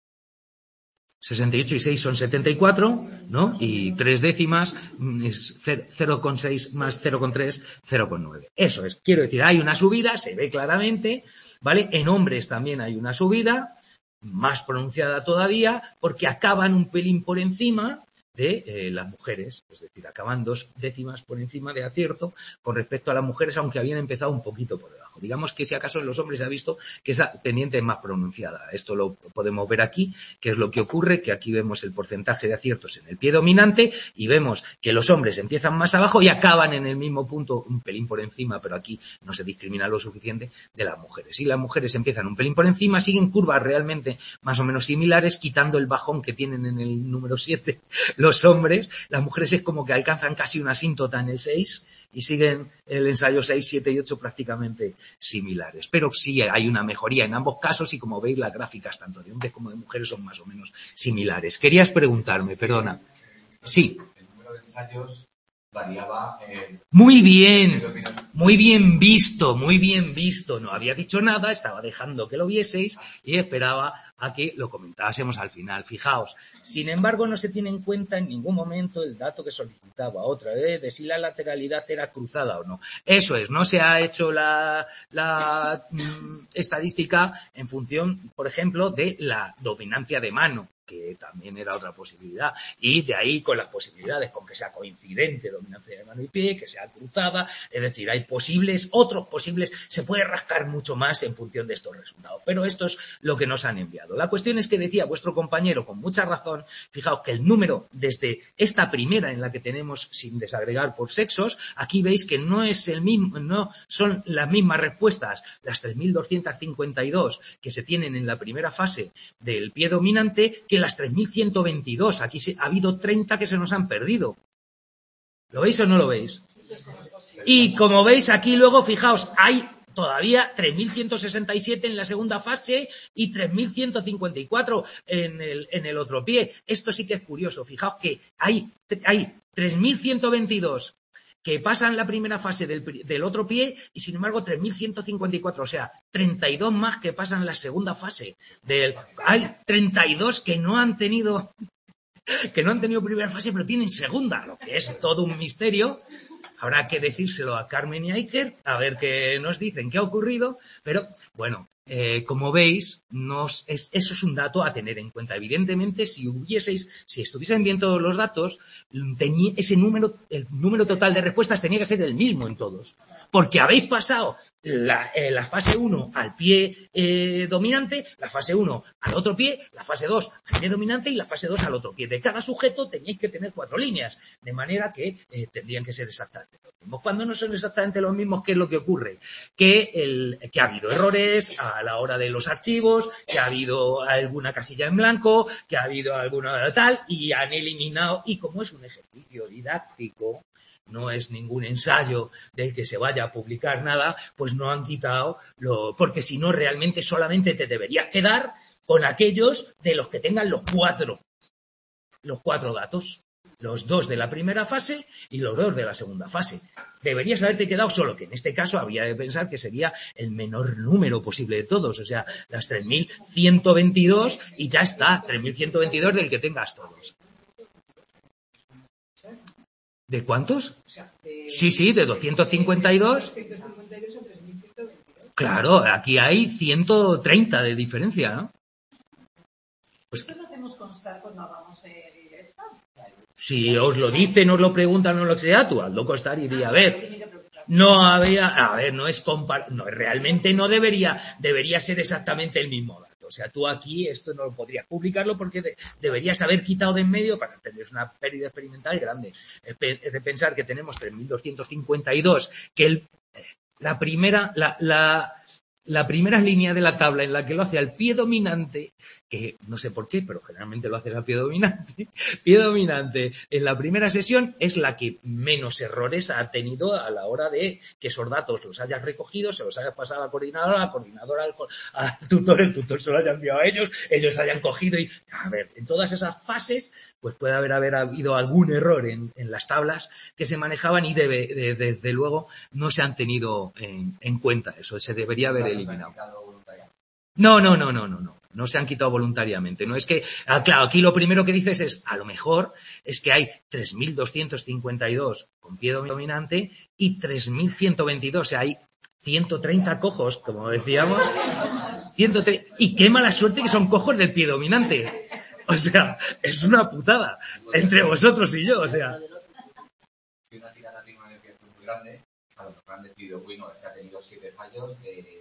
68 y 6 son 74, ¿no? Y 3 décimas es 0,6 más 0,3, 0,9. Eso es, quiero decir, hay una subida, se ve claramente, ¿vale? En hombres también hay una subida, más pronunciada todavía, porque acaban un pelín por encima de las mujeres, es decir, acaban 2 décimas por encima de acierto con respecto a las mujeres, aunque habían empezado un poquito por debajo. Digamos que si acaso en los hombres se ha visto que esa pendiente es más pronunciada. Esto lo podemos ver aquí, que es lo que ocurre, que aquí vemos el porcentaje de aciertos en el pie dominante y vemos que los hombres empiezan más abajo y acaban en el mismo punto, un pelín por encima, pero aquí no se discrimina lo suficiente de las mujeres. Y las mujeres empiezan un pelín por encima, siguen curvas realmente más o menos similares, quitando el bajón que tienen en el número 7 los hombres. Las mujeres es como que alcanzan casi una asíntota en el 6 y siguen el ensayo 6, 7 y 8 prácticamente similares. Pero sí hay una mejoría en ambos casos y como veis las gráficas tanto de hombres como de mujeres son más o menos similares. Querías preguntarme, perdona. Sí. El número de ensayos variaba. Muy bien visto. No había dicho nada, estaba dejando que lo vieseis y esperaba a que lo comentásemos al final. Fijaos, sin embargo, no se tiene en cuenta en ningún momento el dato que solicitaba otra vez de si la lateralidad era cruzada o no. Eso es, no se ha hecho la estadística en función, por ejemplo, de la dominancia de mano, que también era otra posibilidad. Y de ahí con las posibilidades, con que sea coincidente dominancia de mano y pie, que sea cruzada, es decir, hay otros posibles, se puede rascar mucho más en función de estos resultados. Pero esto es lo que nos han enviado. La cuestión es que decía vuestro compañero con mucha razón, fijaos que el número desde esta primera en la que tenemos sin desagregar por sexos, aquí veis que no es el mismo, no son las mismas respuestas, las 3.252 que se tienen en la primera fase del pie dominante que las 3.122. Aquí ha habido 30 que se nos han perdido. ¿Lo veis o no lo veis? Y como veis aquí luego, fijaos, hay todavía 3.167 en la segunda fase y 3.154 en el otro pie. Esto sí que es curioso. Fijaos que hay 3.122 que pasan la primera fase del otro pie y sin embargo 3.154, o sea, 32 más que pasan la segunda fase. Hay 32 que no han tenido primera fase pero tienen segunda, lo que es todo un misterio. Habrá que decírselo a Carmen y a Iker, a ver qué nos dicen, qué ha ocurrido, pero bueno, como veis, eso es un dato a tener en cuenta. Evidentemente, si estuviesen bien todos los datos, el número total de respuestas tenía que ser el mismo en todos. Porque habéis pasado la fase 1 al pie dominante, la fase 1 al otro pie, la fase 2 al pie dominante y la fase 2 al otro pie. De cada sujeto teníais que tener 4 líneas, de manera que tendrían que ser exactamente los mismos. Cuando no son exactamente los mismos, ¿qué es lo que ocurre? Que ha habido errores a la hora de los archivos, que ha habido alguna casilla en blanco, que ha habido alguna tal, y han eliminado, y como es un ejercicio didáctico, no es ningún ensayo del que se vaya a publicar nada, pues no han quitado porque si no realmente solamente te deberías quedar con aquellos de los que tengan los cuatro datos, los 2 de la primera fase y los 2 de la segunda fase. Deberías haberte quedado solo, que en este caso habría de pensar que sería el menor número posible de todos, o sea, las 3.122 y ya está, 3.122 del que tengas todos. ¿De cuántos? Sí, de 252. Claro, aquí hay 130 de diferencia, ¿no? Pues ¿esto lo hacemos constar cuando hagamos esta? Si os lo dicen, os lo preguntan o lo que sea, tú hazlo constar y di, a ver, no es realmente no debería ser exactamente el mismo dato. O sea, tú aquí esto no lo podrías publicarlo porque deberías haber quitado de en medio para tener una pérdida experimental grande. Es de pensar que tenemos 3.252, que la primera línea de la tabla en la que lo hace al pie dominante, que no sé por qué, pero generalmente lo hace al pie dominante en la primera sesión es la que menos errores ha tenido a la hora de que esos datos los hayas recogido, se los hayas pasado a la coordinadora al tutor, el tutor se lo haya enviado a ellos hayan cogido y, a ver, en todas esas fases, pues puede haber habido algún error en las tablas que se manejaban y desde luego no se han tenido en cuenta. Eso se debería haber eliminado. No se han quitado voluntariamente. No es que, claro, aquí lo primero que dices es, a lo mejor es que hay 3.252 con pie dominante y 3.122, o sea, hay 130 cojos, como decíamos, 130, y qué mala suerte que son cojos del pie dominante. O sea, es una putada entre vosotros y yo, o sea. Si una tirada tiene una energía muy grande, a lo mejor han decidido, no, es que ha tenido 7 fallos,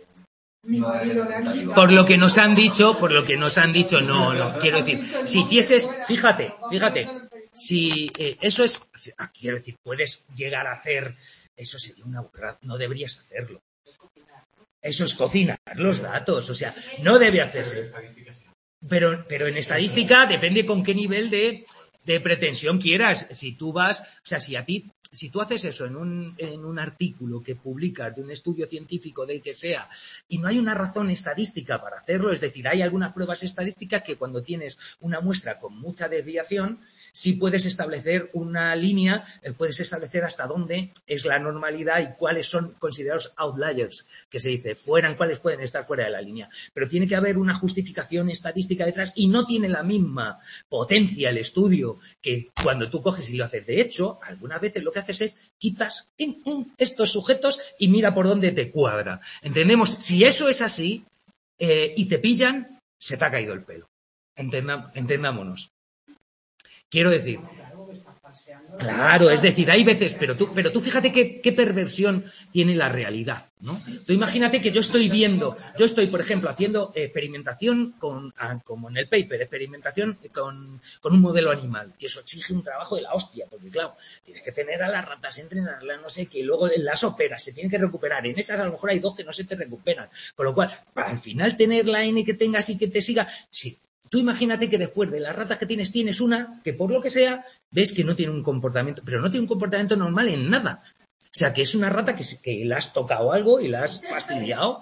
por lo que nos han dicho, no, quiero decir, si hicieses, fíjate, si eso es, quiero decir, puedes llegar a hacer, eso sería una burrada, no deberías hacerlo. Eso es cocinar los datos, o sea, no debe hacerse. Pero en estadística depende con qué nivel de pretensión quieras. Si tú vas, o sea, si tú haces eso en un artículo que publicas de un estudio científico del que sea y no hay una razón estadística para hacerlo, es decir, hay algunas pruebas estadísticas que cuando tienes una muestra con mucha desviación, sí puedes establecer una línea, puedes establecer hasta dónde es la normalidad y cuáles son considerados outliers, que se dice, cuáles pueden estar fuera de la línea. Pero tiene que haber una justificación estadística detrás y no tiene la misma potencia el estudio que cuando tú coges y lo haces. De hecho, algunas veces lo que haces es quitas estos sujetos y mira por dónde te cuadra. ¿Entendemos? Si eso es así y te pillan, se te ha caído el pelo. Entendámonos. Quiero decir, claro, es decir, hay veces, pero tú fíjate qué perversión tiene la realidad, ¿no? Tú imagínate que yo estoy, por ejemplo, haciendo experimentación como en el paper, experimentación con un modelo animal, que eso exige un trabajo de la hostia, porque claro, tienes que tener a las ratas, entrenarlas, no sé qué, luego las operas, se tienen que recuperar, en esas a lo mejor hay 2 que no se te recuperan, con lo cual, para al final tener la N que tengas y que te siga, sí. Tú imagínate que después de las ratas que tienes una que por lo que sea ves que no tiene un comportamiento, pero no tiene un comportamiento normal en nada. O sea, que es una rata que la has tocado algo y la has fastidiado.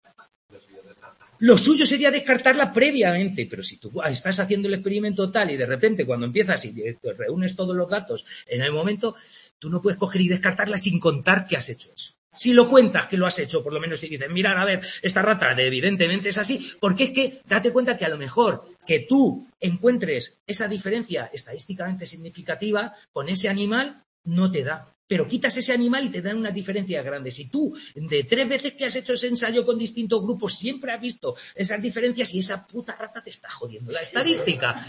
Lo suyo sería descartarla previamente, pero si tú estás haciendo el experimento tal y de repente cuando empiezas y te reúnes todos los datos en el momento, tú no puedes coger y descartarla sin contar que has hecho eso. Si lo cuentas que lo has hecho, por lo menos si dices, mirad, a ver, esta rata evidentemente es así, porque es que date cuenta que a lo mejor que tú encuentres esa diferencia estadísticamente significativa con ese animal no te da. Pero quitas ese animal y te dan una diferencia grande. Si tú, de 3 veces que has hecho ese ensayo con distintos grupos, siempre has visto esas diferencias y esa puta rata te está jodiendo la estadística.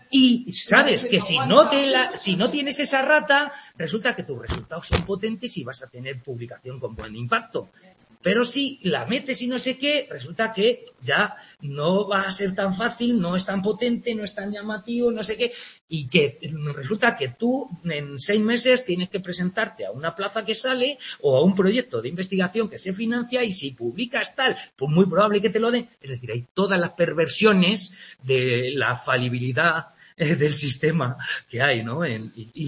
Y sabes que si no tienes esa rata, resulta que tus resultados son potentes y vas a tener publicación con buen impacto. Pero si la metes y no sé qué, resulta que ya no va a ser tan fácil, no es tan potente, no es tan llamativo, no sé qué, y que resulta que tú en 6 meses tienes que presentarte a una plaza que sale o a un proyecto de investigación que se financia y si publicas tal, pues muy probable que te lo den. Es decir, hay todas las perversiones de la falibilidad del sistema que hay, ¿no? Y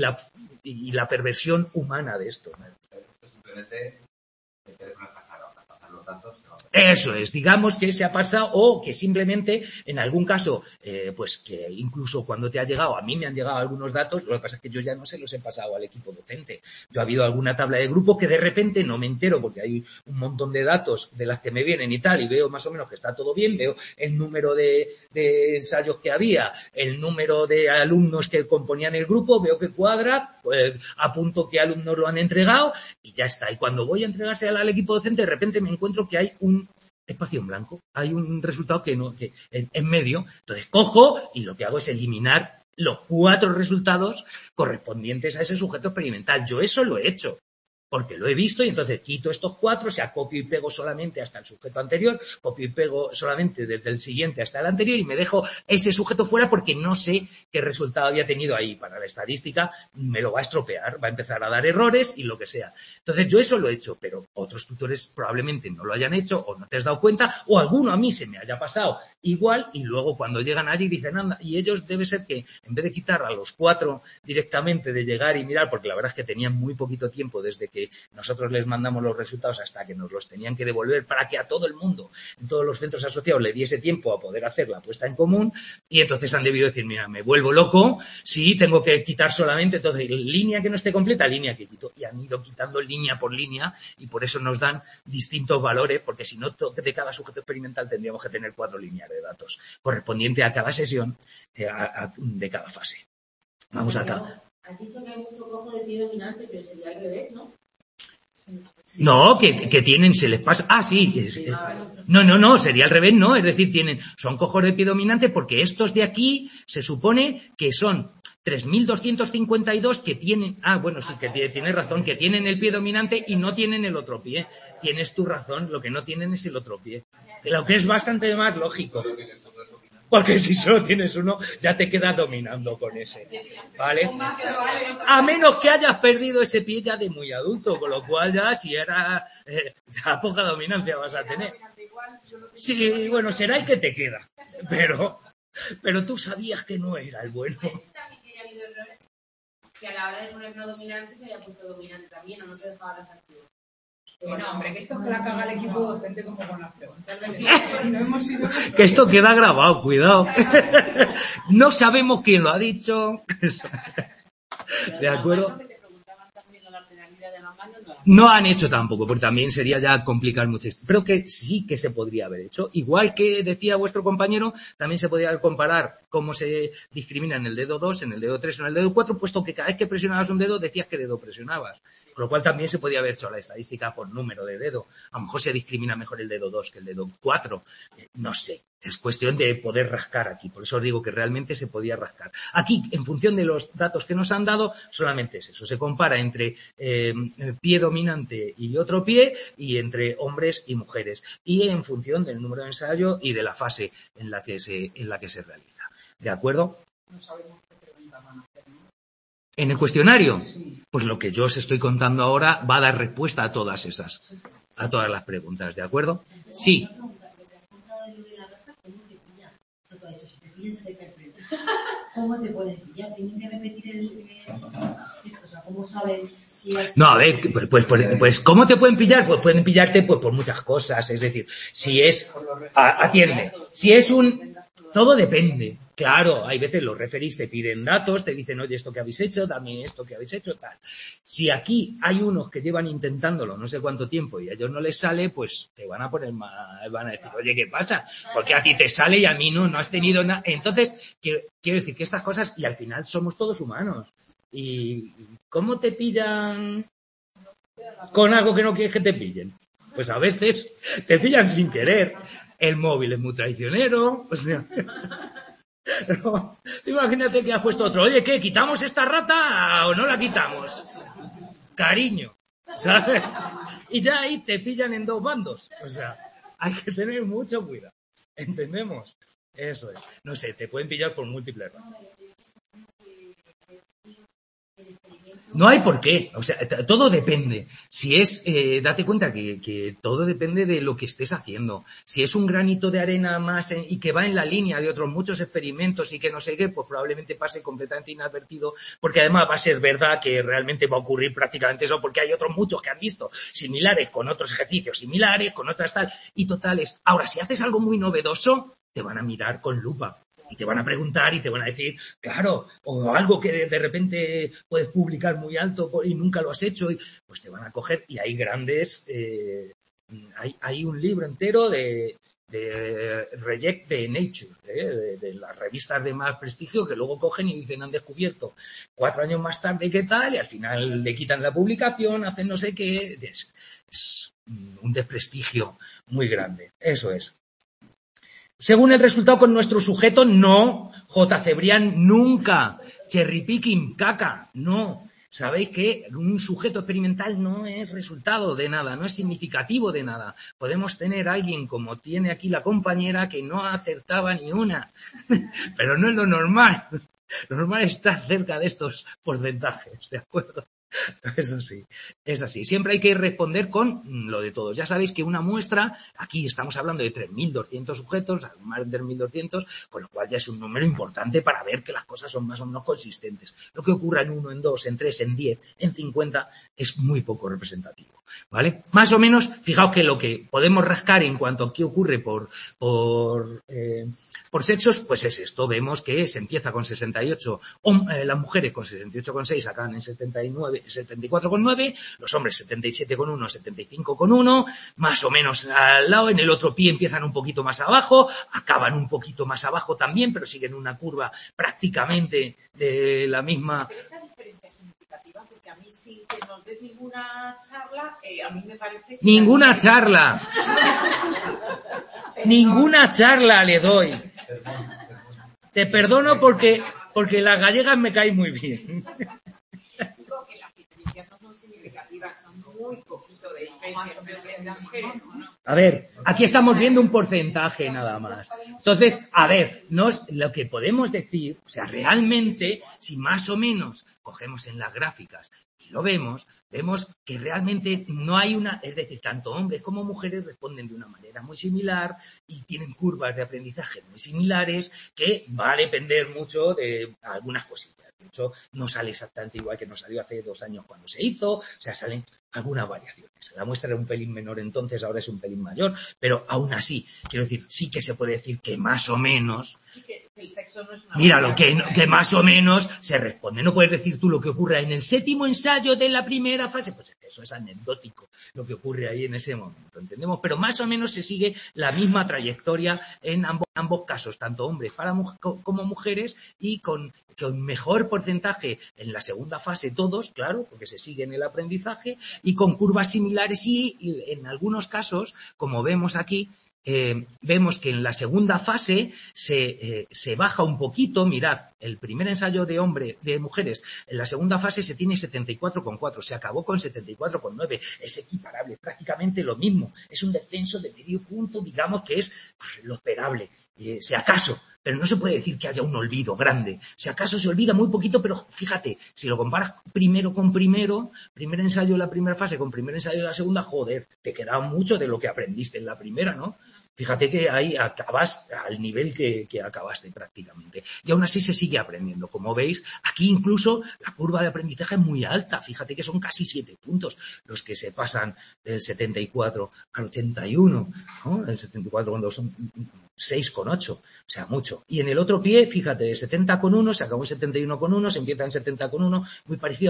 la perversión humana de esto, ¿no? Simplemente el teléfono pasar los datos. Eso es, digamos que se ha pasado o que simplemente en algún caso, pues que incluso cuando te ha llegado, a mí me han llegado algunos datos, lo que pasa es que yo ya no se los he pasado al equipo docente. Yo ha habido alguna tabla de grupo que de repente no me entero porque hay un montón de datos de las que me vienen y tal y veo más o menos que está todo bien, veo el número de ensayos que había, el número de alumnos que componían el grupo, veo que cuadra, pues, apunto qué alumnos lo han entregado y ya está. Y cuando voy a entregarse al equipo docente de repente me encuentro que hay un espacio en blanco, hay un resultado que en medio, entonces cojo y lo que hago es eliminar los 4 resultados correspondientes a ese sujeto experimental. Yo eso lo he hecho, porque lo he visto y entonces quito estos 4, o sea, copio y pego solamente hasta el sujeto anterior, copio y pego solamente desde el siguiente hasta el anterior y me dejo ese sujeto fuera porque no sé qué resultado había tenido ahí. Para la estadística me lo va a estropear, va a empezar a dar errores y lo que sea. Entonces yo eso lo he hecho, pero otros tutores probablemente no lo hayan hecho o no te has dado cuenta o alguno a mí se me haya pasado igual y luego cuando llegan allí dicen, anda, y ellos debe ser que en vez de quitar a los 4 directamente de llegar y mirar, porque la verdad es que tenían muy poquito tiempo desde que nosotros les mandamos los resultados hasta que nos los tenían que devolver para que a todo el mundo, en todos los centros asociados, le diese tiempo a poder hacer la puesta en común y entonces han debido decir, mira, me vuelvo loco, sí, tengo que quitar solamente, entonces línea que no esté completa, línea que quito y han ido quitando línea por línea y por eso nos dan distintos valores porque si no de cada sujeto experimental tendríamos que tener 4 líneas de datos correspondiente a cada sesión de cada fase. Vamos acá. Has dicho que hay mucho cojo de pie dominante, pero sería al revés, ¿no? No, que tienen, se les pasa. Ah, sí. No, sería al revés, no. Es decir, son cojos de pie dominante porque estos de aquí se supone que son 3.252 que tienen. Ah, bueno, sí, que tienes razón, que tienen el pie dominante y no tienen el otro pie. Tienes tu razón, lo que no tienen es el otro pie. Lo que es bastante más lógico. Porque si solo tienes uno, ya te quedas dominando con ese, ¿vale? A menos que hayas perdido ese pie ya de muy adulto, con lo cual ya si era, ya poca dominancia vas a tener. Sí, bueno, será el que te queda, pero tú sabías que no era el bueno. Que a la hora de poner no dominante se haya puesto dominante también, o no te dejaba las activas. No, hombre, que esto es que la caga el equipo docente como con las preguntas. No hemos ido... Que esto queda grabado, cuidado. No sabemos quién lo ha dicho. ¿De acuerdo? Te preguntaban también la lateralidad de No han hecho tampoco, porque también sería ya complicar mucho esto. Pero que sí que se podría haber hecho. Igual que decía vuestro compañero, también se podría comparar cómo se discrimina en el dedo 2, en el dedo 3 o en el dedo 4, puesto que cada vez que presionabas un dedo decías qué dedo presionabas. Con lo cual también se podría haber hecho la estadística por número de dedo. A lo mejor se discrimina mejor el dedo 2 que el dedo 4. No sé. Es cuestión de poder rascar aquí. Por eso os digo que realmente se podía rascar. Aquí, en función de los datos que nos han dado, solamente es eso. Se compara entre pie dominante y otro pie y entre hombres y mujeres. Y en función del número de ensayo y de la fase en la que se realiza. ¿De acuerdo? No sabemos qué preguntas van a hacer, ¿no? ¿En el cuestionario? Sí. Pues lo que yo os estoy contando ahora va a dar respuesta a todas esas. A todas las preguntas. ¿De acuerdo? Sí. ¿Cómo te pueden pillar? ¿Tienen que repetir el o sea, ¿cómo saben si es... No, a ver, pues ¿cómo te pueden pillar? Pues pueden pillarte pues por muchas cosas. Es decir, si es... Atiende. Si es un... Todo depende. Claro, hay veces los referís te piden datos, te dicen, oye, esto que habéis hecho, dame esto que habéis hecho, tal. Si aquí hay unos que llevan intentándolo no sé cuánto tiempo y a ellos no les sale, pues te van a poner más, van a decir, oye, ¿qué pasa? Porque a ti te sale y a mí no has tenido nada. Entonces, quiero decir que estas cosas, y al final somos todos humanos. ¿Y cómo te pillan con algo que no quieres que te pillen? Pues a veces te pillan sin querer. El móvil es muy traicionero, o sea... No, imagínate que has puesto otro, oye, ¿qué? ¿Quitamos esta rata o no la quitamos? Cariño, ¿sabes? Y ya ahí te pillan en dos bandos. O sea, hay que tener mucho cuidado. ¿Entendemos? Eso es. No sé, te pueden pillar por múltiples razones. No hay por qué, o sea, todo depende. Si es, date cuenta que todo depende de lo que estés haciendo. Si es un granito de arena más y que va en la línea de otros muchos experimentos y que no sé qué, pues probablemente pase completamente inadvertido, porque además va a ser verdad que realmente va a ocurrir prácticamente eso, porque hay otros muchos que han visto similares con otros ejercicios similares, con otras tal, y totales. Ahora, si haces algo muy novedoso, te van a mirar con lupa. Y te van a preguntar y te van a decir, claro, o algo que de repente puedes publicar muy alto y nunca lo has hecho, y pues te van a coger. Y hay grandes, hay un libro entero de Reject the Nature, de las revistas de más prestigio que luego cogen y dicen han descubierto 4 años más tarde qué tal, y al final le quitan la publicación, hacen no sé qué. Es un desprestigio muy grande. Eso es. Según el resultado con nuestro sujeto, no. J. Cebrián, nunca. Cherry picking, caca, no. Sabéis que un sujeto experimental no es resultado de nada, no es significativo de nada. Podemos tener a alguien como tiene aquí la compañera que no acertaba ni una, pero no es lo normal. Lo normal es estar cerca de estos porcentajes, ¿de acuerdo? Eso sí, es así. Siempre hay que responder con lo de todos. Ya sabéis que una muestra, aquí estamos hablando de 3.200 sujetos, más de 3.200, con lo cual ya es un número importante para ver que las cosas son más o menos consistentes. Lo que ocurra en 1, en 2, en 3, en 10, en 50 es muy poco representativo. ¿Vale? Más o menos, fijaos que lo que podemos rascar en cuanto a qué ocurre por sexos, pues es esto. Vemos que se empieza con 68, las mujeres con 68,6 acaban en 74,9, los hombres 77,1, 75,1, más o menos al lado. En el otro pie empiezan un poquito más abajo, acaban un poquito más abajo también, pero siguen una curva prácticamente de la misma. Pero esa diferencia es significativa, porque a mí sin que nos des ninguna charla, a mí me parece que... Ninguna charla. Ninguna charla le doy. Te perdono porque las gallegas me caen muy bien. Digo que las diferencias no son significativas, son muy poquito de diferencia entre las mujeres. A ver, aquí estamos viendo un porcentaje nada más. Entonces, a ver, lo que podemos decir, o sea, realmente, si más o menos cogemos en las gráficas y lo vemos que realmente no hay es decir, tanto hombres como mujeres responden de una manera muy similar y tienen curvas de aprendizaje muy similares, que va a depender mucho de algunas cositas. De hecho, no sale exactamente igual que nos salió hace 2 años cuando se hizo, o sea, salen algunas variaciones. La muestra era un pelín menor entonces, ahora es un pelín mayor, pero aún así, quiero decir, sí que se puede decir que más o menos El sexo no es una... Mira, lo que más o menos se responde. No puedes decir tú lo que ocurre en el 7º ensayo de la primera fase. Pues eso es anecdótico, lo que ocurre ahí en ese momento, ¿entendemos? Pero más o menos se sigue la misma trayectoria en ambos casos, tanto hombres como mujeres, y con mejor porcentaje en la segunda fase todos, claro, porque se sigue en el aprendizaje, y con curvas similares, y en algunos casos, como vemos aquí, vemos que en la segunda fase se baja un poquito. Mirad, el primer ensayo de mujeres, en la segunda fase se tiene 74,4, se acabó con 74,9, es equiparable, prácticamente lo mismo, es un descenso de medio punto, digamos que es lo esperable, si acaso, pero no se puede decir que haya un olvido grande, si acaso se olvida muy poquito, pero fíjate, si lo comparas primero con primero, primer ensayo de la primera fase con primer ensayo de la segunda, joder, te queda mucho de lo que aprendiste en la primera, ¿no? Fíjate que ahí acabas al nivel que acabaste prácticamente. Y aún así se sigue aprendiendo. Como veis, aquí incluso la curva de aprendizaje es muy alta. Fíjate que son casi 7 puntos los que se pasan del 74 al 81, ¿no? El 74 cuando son 6,8, o sea, mucho. Y en el otro pie, fíjate, de 70,1 se acabó en 71,1, se empieza en 70,1, muy parecido a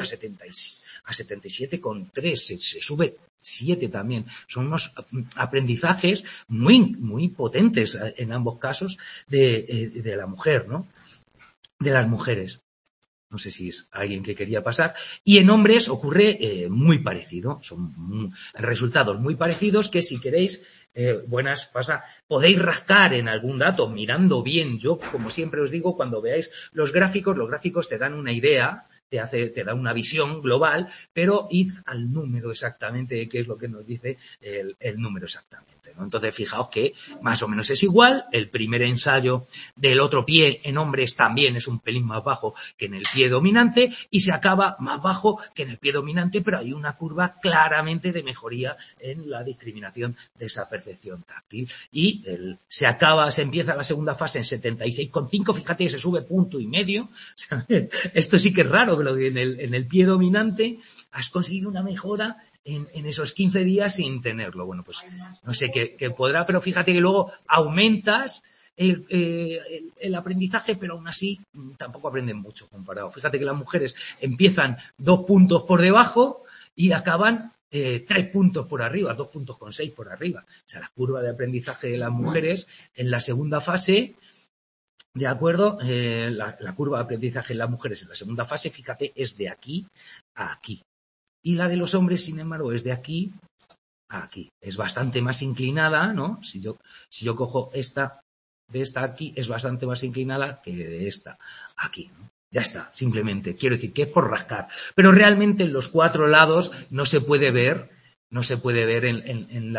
77,3, se sube 7 también. Son unos aprendizajes muy, muy potentes en ambos casos de la mujer, ¿no? De las mujeres. No sé si es alguien que quería pasar. Y en hombres ocurre muy parecido. Son resultados muy parecidos que, si queréis, podéis rascar en algún dato mirando bien. Yo, como siempre os digo, cuando veáis los gráficos te dan una idea, te da una visión global, pero id al número exactamente, que es lo que nos dice el número exactamente, ¿no? Entonces, fijaos que más o menos es igual. El primer ensayo del otro pie en hombres también es un pelín más bajo que en el pie dominante, y se acaba más bajo que en el pie dominante, pero hay una curva claramente de mejoría en la discriminación de esa percepción táctil. Y se empieza la segunda fase en 76,5, fíjate que se sube 1,5 puntos. O sea, esto sí que es raro, pero en el pie dominante has conseguido una mejora en esos 15 días sin tenerlo. Bueno, pues no sé qué podrá, pero fíjate que luego aumentas el aprendizaje, pero aún así tampoco aprenden mucho comparado. Fíjate que las mujeres empiezan 2 puntos por debajo y acaban 3 puntos por arriba, 2,6 por arriba. O sea, la curva de aprendizaje de las mujeres en la segunda fase, ¿de acuerdo? La curva de aprendizaje en las mujeres en la segunda fase, fíjate, es de aquí a aquí. Y la de los hombres, sin embargo, es de aquí a aquí. Es bastante más inclinada, ¿no? Si yo cojo esta de esta aquí, es bastante más inclinada que de esta aquí, ¿no? Ya está, simplemente. Quiero decir que es por rascar. Pero realmente en los 4 lados no se puede ver en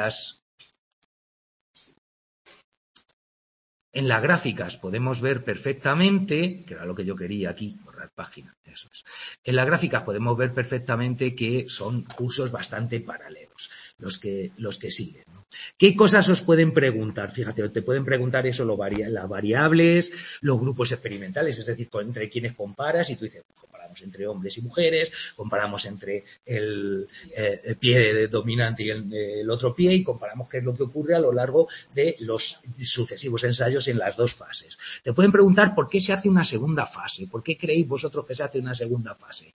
las gráficas. Podemos ver perfectamente, que era lo que yo quería aquí, borrar página, eso es. En las gráficas podemos ver perfectamente que son cursos bastante paralelos los que siguen, ¿no? ¿Qué cosas os pueden preguntar? Fíjate, te pueden preguntar eso, las variables, los grupos experimentales, es decir, entre quiénes comparas, y tú dices, pues comparamos entre hombres y mujeres, comparamos entre el pie dominante y el otro pie, y comparamos qué es lo que ocurre a lo largo de los sucesivos ensayos en las 2 fases. Te pueden preguntar por qué se hace una segunda fase, por qué creéis vosotros que se hace una segunda fase.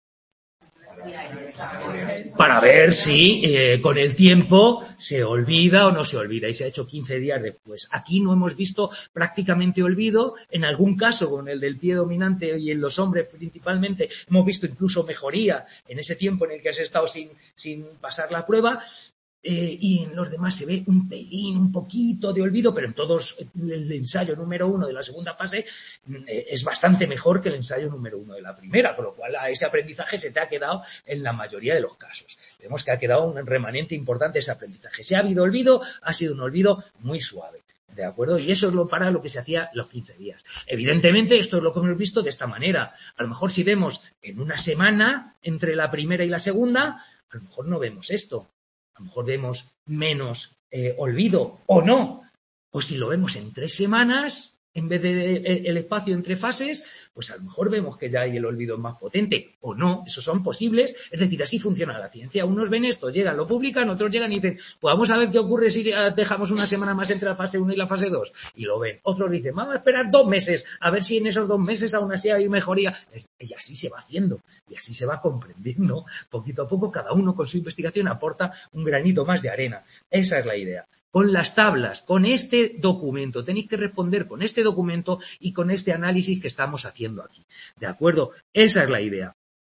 Para ver si con el tiempo se olvida o no se olvida, y se ha hecho 15 días después. Aquí no hemos visto prácticamente olvido. En algún caso, con el del pie dominante y en los hombres principalmente, hemos visto incluso mejoría en ese tiempo en el que has estado sin pasar la prueba. Y en los demás se ve un pelín, un poquito de olvido, pero en todos el ensayo número 1 de la segunda fase es bastante mejor que el ensayo número 1 de la primera, con lo cual a ese aprendizaje se te ha quedado en la mayoría de los casos. Vemos que ha quedado un remanente importante ese aprendizaje. Si ha habido olvido, ha sido un olvido muy suave. ¿De acuerdo? Y eso es para lo que se hacía los 15 días. Evidentemente, esto es lo que hemos visto de esta manera. A lo mejor si vemos en una semana entre la primera y la segunda, a lo mejor no vemos esto. A lo mejor vemos menos olvido, o no. O si lo vemos en 3 semanas, en vez de el espacio entre fases, pues a lo mejor vemos que ya hay el olvido más potente, o no, esos son posibles, es decir, así funciona la ciencia. Unos ven esto, llegan, lo publican, otros llegan y dicen, pues vamos a ver qué ocurre si dejamos una semana más entre la fase 1 y la fase 2, y lo ven. Otros dicen, vamos a esperar 2 meses, a ver si en esos 2 meses aún así hay mejoría, y así se va haciendo, y así se va comprendiendo, poquito a poco, cada uno con su investigación aporta un granito más de arena. Esa es la idea. Con las tablas, con este documento, tenéis que responder con este documento y con este análisis que estamos haciendo aquí. ¿De acuerdo? Esa es la idea.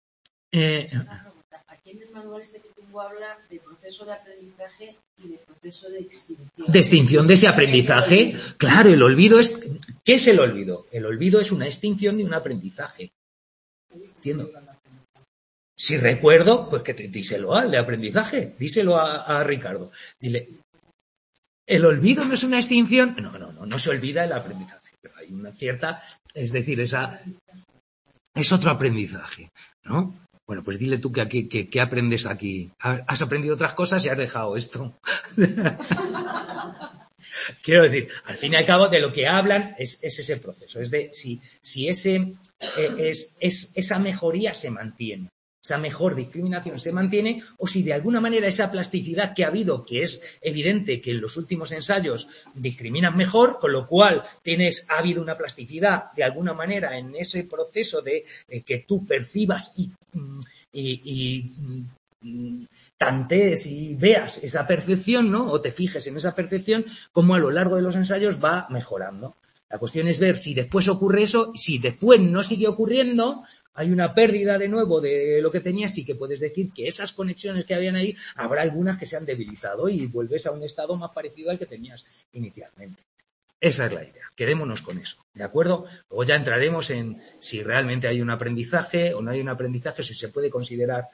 Aquí en el manual este que tengo habla de proceso de aprendizaje y de proceso de extinción. De extinción de ese aprendizaje. Claro, el olvido es... ¿Qué es el olvido? El olvido es una extinción de un aprendizaje. ¿Entiendo? Si recuerdo, pues que díselo al de aprendizaje. Díselo a Ricardo. Dile... ¿El olvido no es una extinción? No se olvida el aprendizaje. Pero hay una cierta, es decir, es otro aprendizaje, ¿no? Bueno, pues dile tú que aprendes aquí. ¿Has aprendido otras cosas y has dejado esto? Quiero decir, al fin y al cabo de lo que hablan es ese proceso. Es de si esa mejoría se mantiene. Esa mejor discriminación se mantiene o si de alguna manera esa plasticidad que ha habido, que es evidente que en los últimos ensayos discriminas mejor, con lo cual ha habido una plasticidad de alguna manera en ese proceso de que tú percibas y tantees y veas esa percepción, ¿no? O te fijes en esa percepción, como a lo largo de los ensayos va mejorando. La cuestión es ver si después ocurre eso, si después no sigue ocurriendo, hay una pérdida de nuevo de lo que tenías, sí que puedes decir que esas conexiones que habían ahí, habrá algunas que se han debilitado y vuelves a un estado más parecido al que tenías inicialmente. Esa es la idea. Quedémonos con eso, ¿de acuerdo? Luego ya entraremos en si realmente hay un aprendizaje o no hay un aprendizaje, si se puede considerar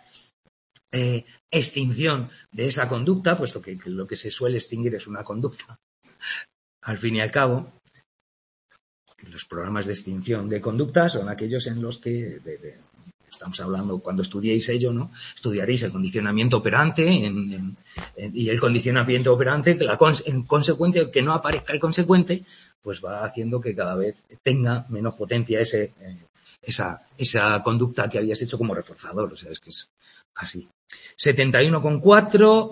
extinción de esa conducta, puesto que lo que se suele extinguir es una conducta. Al fin y al cabo, los programas de extinción de conductas son aquellos en los que estamos hablando cuando estudiéis ello, ¿no? Estudiaréis el condicionamiento operante y el condicionamiento operante, en consecuente, que no aparezca el consecuente, pues va haciendo que cada vez tenga menos potencia esa conducta que habías hecho como reforzador. O sea, es que es así. 71,4,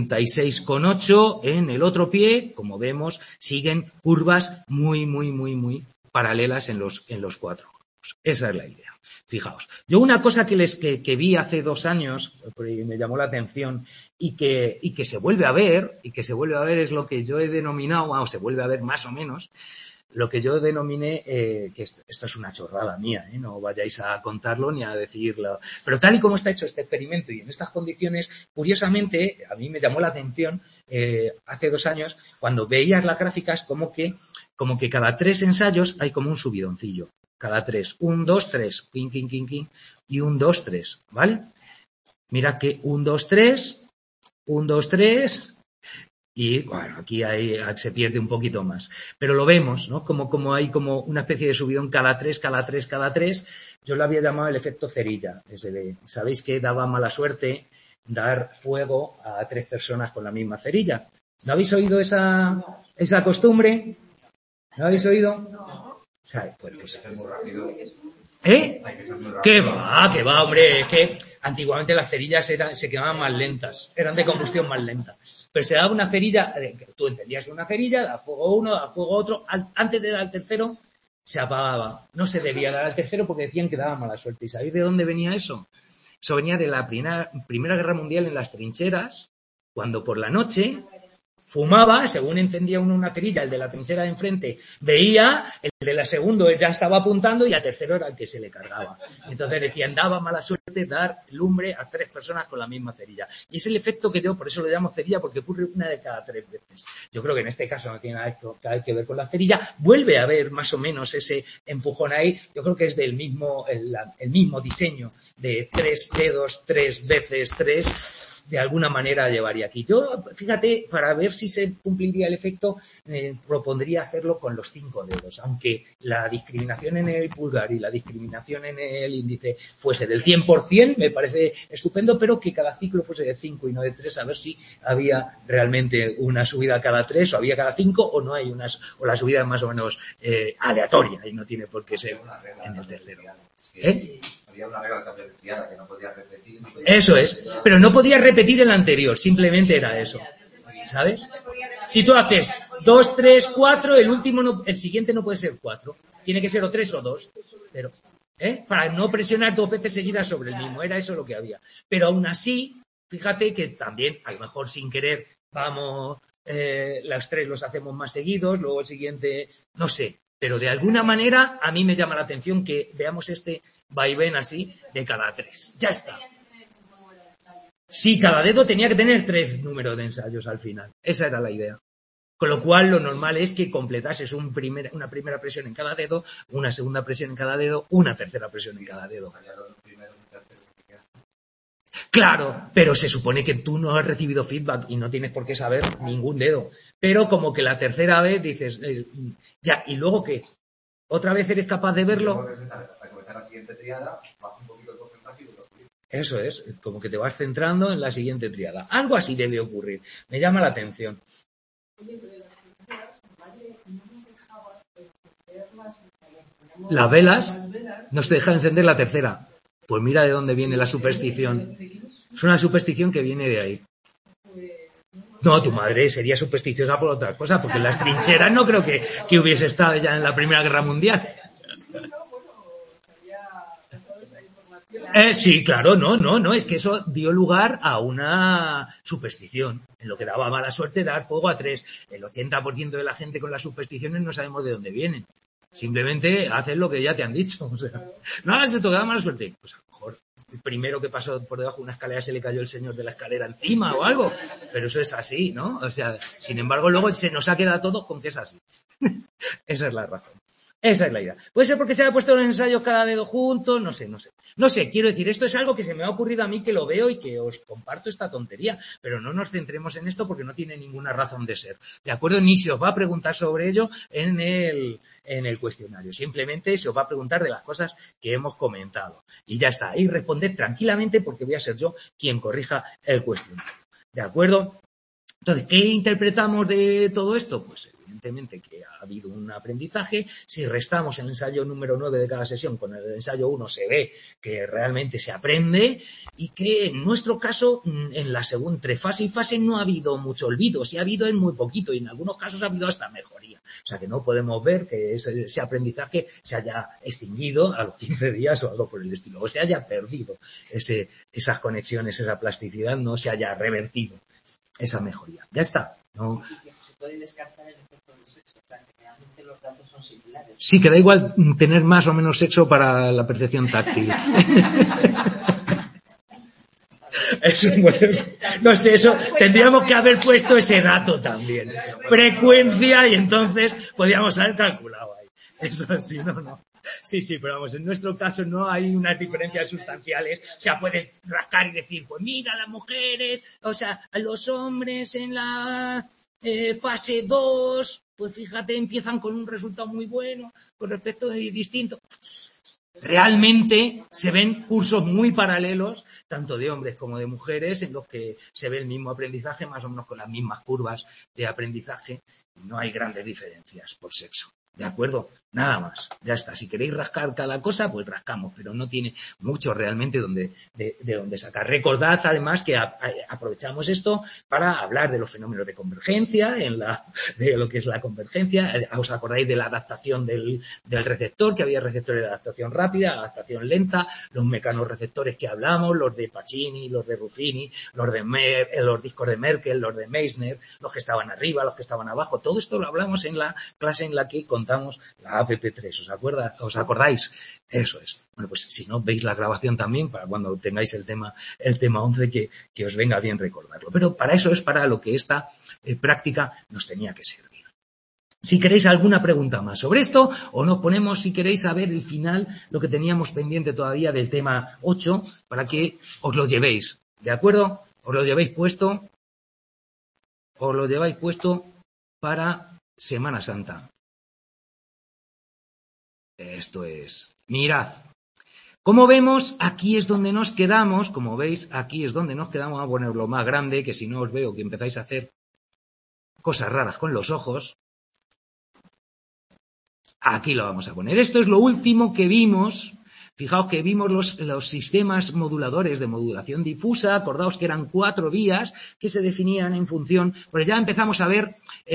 76,8 en el otro pie, como vemos, siguen curvas muy paralelas en los 4 grupos. Esa es la idea. Fijaos. Yo una cosa que vi hace 2 años, y me llamó la atención, y que se vuelve a ver, es lo que yo he denominado, o se vuelve a ver más o menos, lo que yo denominé, que esto es una chorrada mía, no vayáis a contarlo ni a decirlo, pero tal y como está hecho este experimento y en estas condiciones, curiosamente, a mí me llamó la atención hace 2 años, cuando veías las gráficas, como que cada 3 ensayos hay como un subidoncillo, cada 3, 1, 2, 3, y 1, 2, 3, ¿vale? Mira que 1, 2, 3, 1, 2, 3... Y bueno, aquí se pierde un poquito más. Pero lo vemos, ¿no? Como hay como una especie de subidón cada 3. Yo lo había llamado el efecto cerilla. ¿Sabéis que daba mala suerte dar fuego a 3 personas con la misma cerilla? ¿No habéis oído esa costumbre? ¿No habéis oído? No. ¿Sabes? Pues, Es muy rápido. ¿Eh? Hay que ser muy rápido. ¿Qué va, hombre? Es que antiguamente las cerillas se quemaban más lentas. Eran de combustión más lenta. Pero se daba una cerilla, tú encendías una cerilla, da fuego uno, da fuego otro, antes de dar al tercero se apagaba. No se debía dar al tercero porque decían que daba mala suerte. ¿Y sabéis de dónde venía eso? Eso venía de la Primera Guerra Mundial en las trincheras, cuando por la noche fumaba, según encendía uno una cerilla, el de la trinchera de enfrente veía, el de la segunda ya estaba apuntando y al tercero era el que se le cargaba. Entonces decían, daba mala suerte dar lumbre a 3 personas con la misma cerilla. Y es el efecto que yo, por eso lo llamo cerilla, porque ocurre una de cada 3 veces. Yo creo que en este caso no tiene nada que ver con la cerilla. Vuelve a haber más o menos ese empujón ahí. Yo creo que es del mismo, el mismo diseño de 3 dedos, 3 veces 3. de alguna manera llevaría aquí. Yo, fíjate, para ver si se cumpliría el efecto, propondría hacerlo con los 5 dedos, aunque la discriminación en el pulgar y la discriminación en el índice fuese del 100%, me parece estupendo, pero que cada ciclo fuese de 5 y no de 3, a ver si había realmente una subida cada 3 o había cada 5 o no hay o la subida es más o menos aleatoria y no tiene por qué ser en el tercero. Había una regla de cambio de triada que no podía repetir. Eso es, pero no podía repetir el anterior, simplemente era eso, ¿sabes? Si tú haces 2, 3, 4, el siguiente no puede ser 4, tiene que ser o 3 o 2, pero para no presionar 2 veces seguidas sobre el mismo, era eso lo que había. Pero aún así, fíjate que también, a lo mejor sin querer, vamos, los 3 los hacemos más seguidos, luego el siguiente, no sé. Pero de alguna manera a mí me llama la atención que veamos este vaivén así de cada 3. Ya está. Sí, cada dedo tenía que tener 3 números de ensayos al final. Esa era la idea. Con lo cual lo normal es que completases una primera presión en cada dedo, una segunda presión en cada dedo, una tercera presión en cada dedo. Claro, pero se supone que tú no has recibido feedback y no tienes por qué saber ningún dedo. Pero como que la tercera vez dices, ya, ¿y luego qué? ¿Otra vez eres capaz de verlo? Para comenzar la siguiente triada, baja un poquito el porcentaje y vuelve a subir. Eso es, como que te vas centrando en la siguiente triada. Algo así debe ocurrir. Me llama la atención. Las velas no se deja encender la tercera. Pues mira de dónde viene la superstición. Es una superstición que viene de ahí. No, tu madre sería supersticiosa por otra cosa, porque en las trincheras no creo que hubiese estado ya en la Primera Guerra Mundial. Sí, claro, no, es que eso dio lugar a una superstición, en lo que daba mala suerte dar fuego a 3. El 80% de la gente con las supersticiones no sabemos de dónde vienen. Simplemente hacen lo que ya te han dicho. O sea, no, se te da mala suerte. Pues a lo mejor el primero que pasó por debajo de una escalera se le cayó el señor de la escalera encima o algo. Pero eso es así, ¿no? O sea, sin embargo, luego se nos ha quedado a todos con que es así. Esa es la razón. Esa es la idea. Puede ser porque se ha puesto los ensayos cada dedo juntos, no sé, quiero decir, esto es algo que se me ha ocurrido a mí, que lo veo y que os comparto esta tontería, pero no nos centremos en esto porque no tiene ninguna razón de ser. ¿De acuerdo? Ni se os va a preguntar sobre ello en el cuestionario. Simplemente se os va a preguntar de las cosas que hemos comentado. Y ya está. Y responded tranquilamente porque voy a ser yo quien corrija el cuestionario. ¿De acuerdo? Entonces, ¿qué interpretamos de todo esto? Pues evidentemente que ha habido un aprendizaje. Si restamos el ensayo número 9 de cada sesión con el ensayo 1, se ve que realmente se aprende y que en nuestro caso, en la segunda, entre fase y fase, no ha habido mucho olvido. Sí ha habido en muy poquito y en algunos casos ha habido hasta mejoría. O sea que no podemos ver que ese aprendizaje se haya extinguido a los 15 días o algo por el estilo. O se haya perdido esas conexiones, esa plasticidad, no se haya revertido esa mejoría. Ya está. No. Se puede descartar el efecto del sexo, o sea, que realmente los datos son similares. Sí, que da igual tener más o menos sexo para la percepción táctil. Eso, bueno, no sé, eso tendríamos que haber puesto ese dato también. Frecuencia, y entonces podríamos haber calculado ahí. Eso sí, no. Sí, pero vamos, en nuestro caso no hay unas diferencias sustanciales. O sea, puedes rascar y decir, pues mira, las mujeres, o sea, los hombres en la fase 2, pues fíjate, empiezan con un resultado muy bueno con respecto de distinto. Realmente se ven cursos muy paralelos, tanto de hombres como de mujeres, en los que se ve el mismo aprendizaje, más o menos con las mismas curvas de aprendizaje. No hay grandes diferencias por sexo. ¿De acuerdo? Nada más. Ya está. Si queréis rascar cada cosa, pues rascamos, pero no tiene mucho realmente de dónde sacar. Recordad, además, que aprovechamos esto para hablar de los fenómenos de convergencia, de lo que es la convergencia. ¿Os acordáis de la adaptación del receptor? Que había receptores de adaptación rápida, adaptación lenta, los mecanorreceptores que hablamos, los de Pacini, los de Ruffini, los discos de Merkel, los de Meissner, los que estaban arriba, los que estaban abajo. Todo esto lo hablamos en la clase en la que contamos la APP3, ¿os acordáis? Eso es. Bueno, pues si no, veis la grabación también para cuando tengáis el tema 11 que os venga bien recordarlo. Pero para eso es para lo que esta práctica nos tenía que servir. Si queréis alguna pregunta más sobre esto, o nos ponemos, si queréis saber el final, lo que teníamos pendiente todavía del tema 8, para que os lo llevéis. ¿De acuerdo? Os lo lleváis puesto para Semana Santa. Esto es. Mirad. Como vemos, aquí es donde nos quedamos. Como veis, aquí es donde nos quedamos. Vamos a ponerlo más grande, que si no os veo que empezáis a hacer cosas raras con los ojos. Aquí lo vamos a poner. Esto es lo último que vimos. Fijaos que vimos los sistemas moduladores de modulación difusa. Acordaos que eran 4 vías que se definían en función. Pues ya empezamos a ver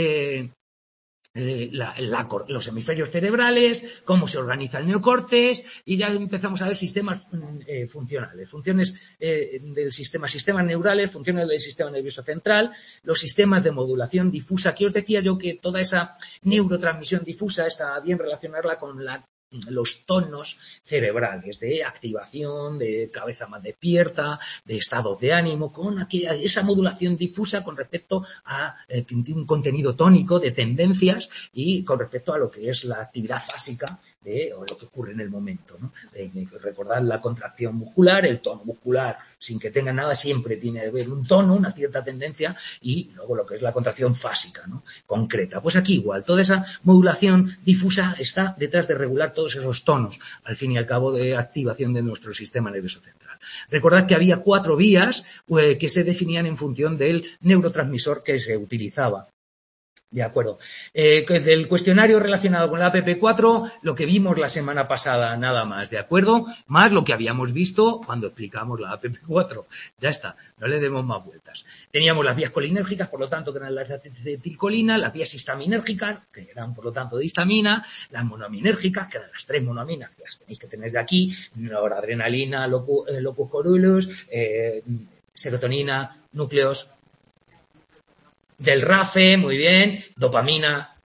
los hemisferios cerebrales, cómo se organiza el neocórtex, y ya empezamos a ver sistemas funcionales, funciones del sistemas neurales, funciones del sistema nervioso central, los sistemas de modulación difusa. Aquí os decía yo que toda esa neurotransmisión difusa está bien relacionarla con los tonos cerebrales de activación, de cabeza más despierta, de estado de ánimo, con esa modulación difusa con respecto a un contenido tónico de tendencias y con respecto a lo que es la actividad fásica o lo que ocurre en el momento, ¿no? Recordad la contracción muscular, el tono muscular, sin que tenga nada, siempre tiene que haber un tono, una cierta tendencia, y luego lo que es la contracción fásica, ¿no? Concreta. Pues aquí igual, toda esa modulación difusa está detrás de regular todos esos tonos, al fin y al cabo, de activación de nuestro sistema nervioso central. Recordad que había 4 vías que se definían en función del neurotransmisor que se utilizaba. De acuerdo. Del cuestionario relacionado con la APP4, lo que vimos la semana pasada, nada más, ¿de acuerdo? Más lo que habíamos visto cuando explicamos la APP4. Ya está, no le demos más vueltas. Teníamos las vías colinérgicas, por lo tanto, que eran las de acetilcolina, las vías histaminérgicas, que eran, por lo tanto, de histamina, las monoaminérgicas, que eran las 3 monoaminas, que las tenéis que tener de aquí, noradrenalina, locus coeruleus, serotonina, núcleos del RAFE, muy bien, dopamina,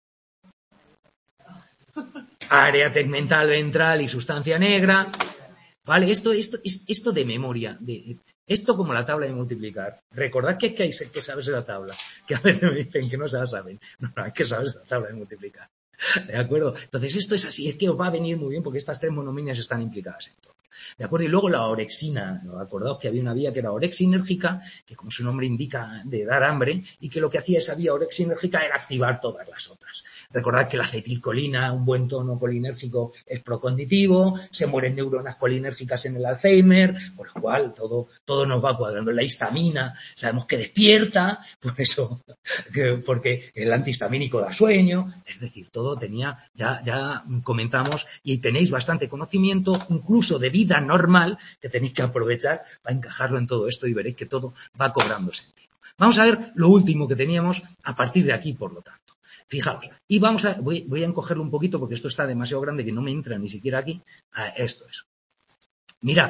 área tegmental ventral y sustancia negra. Vale, esto de memoria, esto como la tabla de multiplicar. Recordad que hay que saberse la tabla, que a veces me dicen que no se la saben. No, hay que saberse la tabla de multiplicar. ¿De acuerdo? Entonces esto es así, es que os va a venir muy bien porque estas 3 monominias están implicadas en todo. ¿De acuerdo? Y luego la orexina. Acordaos que había una vía que era orexinérgica, que como su nombre indica, de dar hambre, y que lo que hacía esa vía orexinérgica era activar todas las otras. Recordad que la acetilcolina, un buen tono colinérgico, es proconditivo, se mueren neuronas colinérgicas en el Alzheimer, por lo cual todo nos va cuadrando. La histamina, sabemos que despierta, por eso, porque el antihistamínico da sueño, es decir, todo tenía, ya comentamos, y tenéis bastante conocimiento, incluso de vida normal, que tenéis que aprovechar para encajarlo en todo esto y veréis que todo va cobrando sentido. Vamos a ver lo último que teníamos a partir de aquí, por lo tanto. Fijaos, y voy a encogerlo un poquito porque esto está demasiado grande que no me entra ni siquiera aquí. Esto es. Mirad,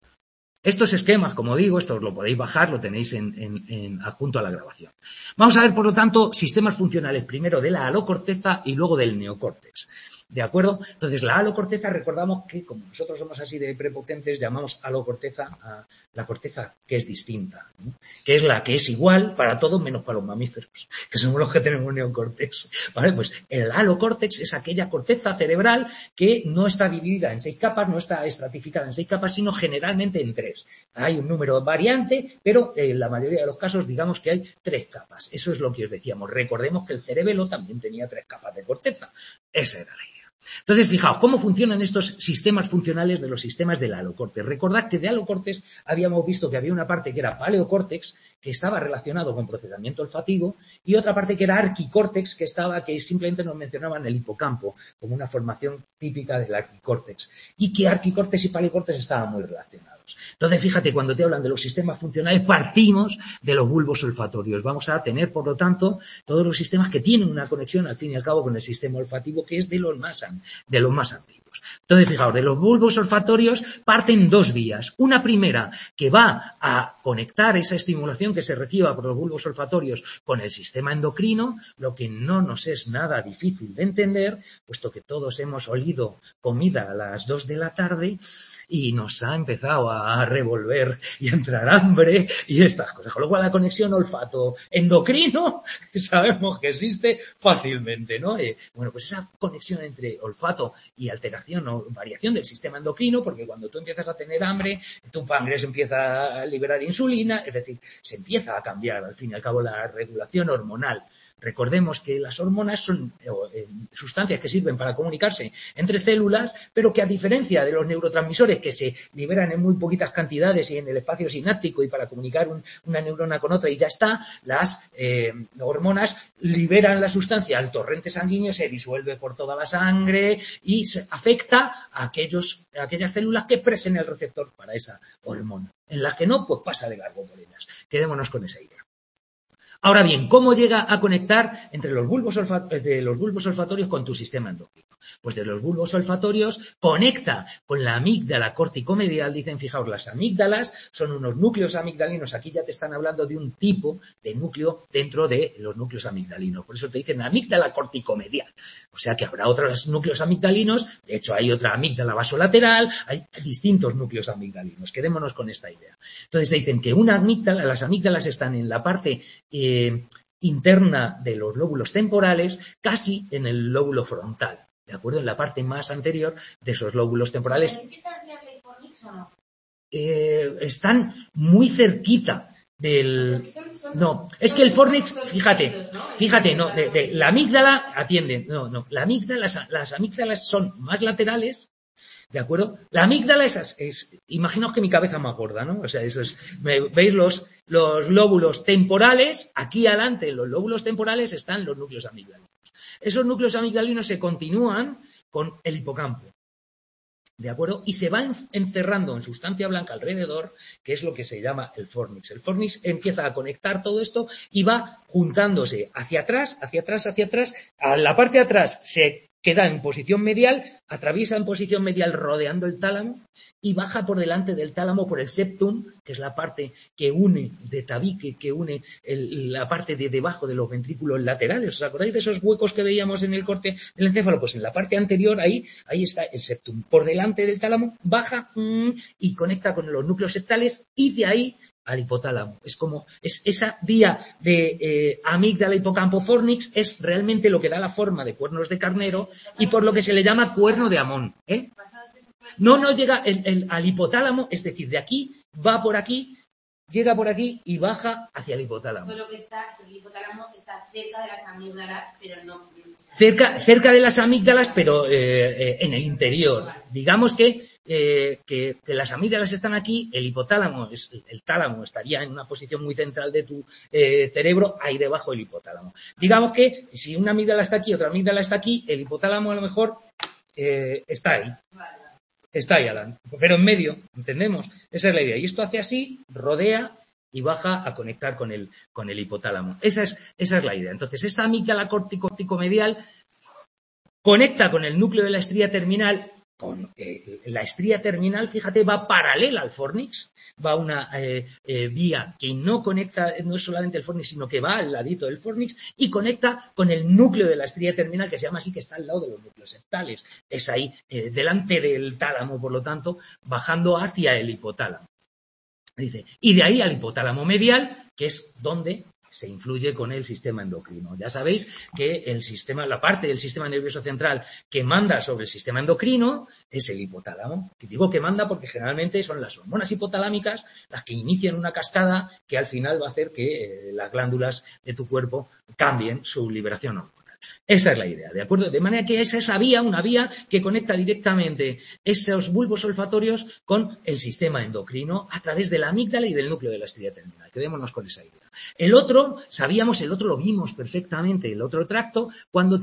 estos esquemas, como digo, esto os lo podéis bajar, lo tenéis adjunto a la grabación. Vamos a ver, por lo tanto, sistemas funcionales primero de la alocorteza y luego del neocórtex. ¿De acuerdo? Entonces, la alocorteza, recordamos que como nosotros somos así de prepotentes, llamamos alocorteza a la corteza que es distinta, ¿no? Que es la que es igual para todos menos para los mamíferos, que somos los que tenemos neocórtex. ¿Vale? Pues el alocórtex es aquella corteza cerebral que no está dividida en 6 capas, no está estratificada en 6 capas, sino generalmente en 3. Hay un número variante, pero en la mayoría de los casos digamos que hay 3 capas. Eso es lo que os decíamos. Recordemos que el cerebelo también tenía 3 capas de corteza. Esa era la idea. Entonces, fijaos, ¿cómo funcionan estos sistemas funcionales de los sistemas del alocórtex? Recordad que de alocórtex habíamos visto que había una parte que era paleocórtex, que estaba relacionado con procesamiento olfativo, y otra parte que era arquicórtex, que simplemente nos mencionaban el hipocampo, como una formación típica del arquicórtex, y que arquicórtex y paleocórtex estaban muy relacionados. Entonces, fíjate, cuando te hablan de los sistemas funcionales, partimos de los bulbos olfatorios. Vamos a tener, por lo tanto, todos los sistemas que tienen una conexión, al fin y al cabo, con el sistema olfativo, que es de los más antiguos. Entonces, fijaos, de los bulbos olfatorios parten 2 vías. Una primera que va a conectar esa estimulación que se reciba por los bulbos olfatorios con el sistema endocrino, lo que no nos es nada difícil de entender, puesto que todos hemos olido comida a las 2 de la tarde y nos ha empezado a revolver y a entrar hambre y estas cosas. Con lo cual la conexión olfato-endocrino sabemos que existe fácilmente, ¿no? Bueno, pues esa conexión entre olfato y alteración o variación del sistema endocrino, porque cuando tú empiezas a tener hambre, tu páncreas empieza a liberar insulina, es decir, se empieza a cambiar al fin y al cabo la regulación hormonal. Recordemos que las hormonas son sustancias que sirven para comunicarse entre células, pero que a diferencia de los neurotransmisores que se liberan en muy poquitas cantidades y en el espacio sináptico y para comunicar una neurona con otra y ya está, las hormonas liberan la sustancia al torrente sanguíneo, se disuelve por toda la sangre y se afecta a aquellas células que expresen el receptor para esa hormona. En las que no, pues pasa de largo por ellas. Quedémonos con esa idea. Ahora bien, ¿cómo llega a conectar entre los bulbos olfatorios con tu sistema endocrino? Pues de los bulbos olfatorios conecta con la amígdala corticomedial. Dicen, fijaos, las amígdalas son unos núcleos amigdalinos. Aquí ya te están hablando de un tipo de núcleo dentro de los núcleos amigdalinos. Por eso te dicen amígdala corticomedial. O sea que habrá otros núcleos amigdalinos. De hecho, hay otra amígdala vasolateral. Hay distintos núcleos amigdalinos. Quedémonos con esta idea. Entonces te dicen que las amígdalas están en la parte interna de los lóbulos temporales, casi en el lóbulo frontal, ¿de acuerdo? En la parte más anterior de esos lóbulos temporales. Están muy cerquita del... No, es que el fornix, fíjate, no, de la amígdala atienden, no, la amígdala, las amígdalas son más laterales. ¿De acuerdo? La amígdala imaginaos que mi cabeza es más gorda, ¿no? O sea, veis los lóbulos temporales, aquí adelante, en los lóbulos temporales están los núcleos amigdalinos. Esos núcleos amigdalinos se continúan con el hipocampo. ¿De acuerdo? Y se va encerrando en sustancia blanca alrededor, que es lo que se llama el fornix. El fornix empieza a conectar todo esto y va juntándose hacia atrás, a la parte de atrás se queda en posición medial, atraviesa en posición medial rodeando el tálamo y baja por delante del tálamo por el septum, que es la parte que une de tabique, que une la parte de debajo de los ventrículos laterales. ¿Os acordáis de esos huecos que veíamos en el corte del encéfalo? Pues en la parte anterior, ahí está el septum. Por delante del tálamo, baja y conecta con los núcleos septales y de ahí al hipotálamo. Es esa vía de amígdala, hipocampo, fornix, es realmente lo que da la forma de cuernos de carnero y por lo que se le llama cuerno de Amón. No llega al hipotálamo, es decir, de aquí, va por aquí, llega por aquí y baja hacia el hipotálamo. Solo que el hipotálamo está cerca de las amígdalas, pero no... Cerca de las amígdalas, pero en el interior. Digamos que las amígdalas están aquí, el tálamo estaría en una posición muy central de tu cerebro, ahí debajo del hipotálamo. Digamos que si una amígdala está aquí, otra amígdala está aquí, el hipotálamo a lo mejor está ahí. Está ahí, Alan. Pero en medio, ¿entendemos? Esa es la idea. Y esto hace así, rodea y baja a conectar con el hipotálamo. Esa es la idea. Entonces, esta amígdala corticomedial conecta con el núcleo de la estría terminal. La estría terminal, fíjate, va paralela al fornix, va una vía que no conecta, no es solamente el fornix, sino que va al ladito del fornix y conecta con el núcleo de la estría terminal, que se llama así, que está al lado de los núcleos septales. Es ahí, delante del tálamo, por lo tanto, bajando hacia el hipotálamo. Dice, y de ahí al hipotálamo medial, que es donde se influye con el sistema endocrino. Ya sabéis que la parte del sistema nervioso central que manda sobre el sistema endocrino es el hipotálamo. Y digo que manda porque generalmente son las hormonas hipotalámicas las que inician una cascada que al final va a hacer que las glándulas de tu cuerpo cambien su liberación hormonal. Esa es la idea, ¿de acuerdo? De manera que es esa vía, una vía que conecta directamente esos bulbos olfatorios con el sistema endocrino a través de la amígdala y del núcleo de la estría terminal. Quedémonos con esa idea. El otro lo vimos perfectamente, el otro tracto, cuando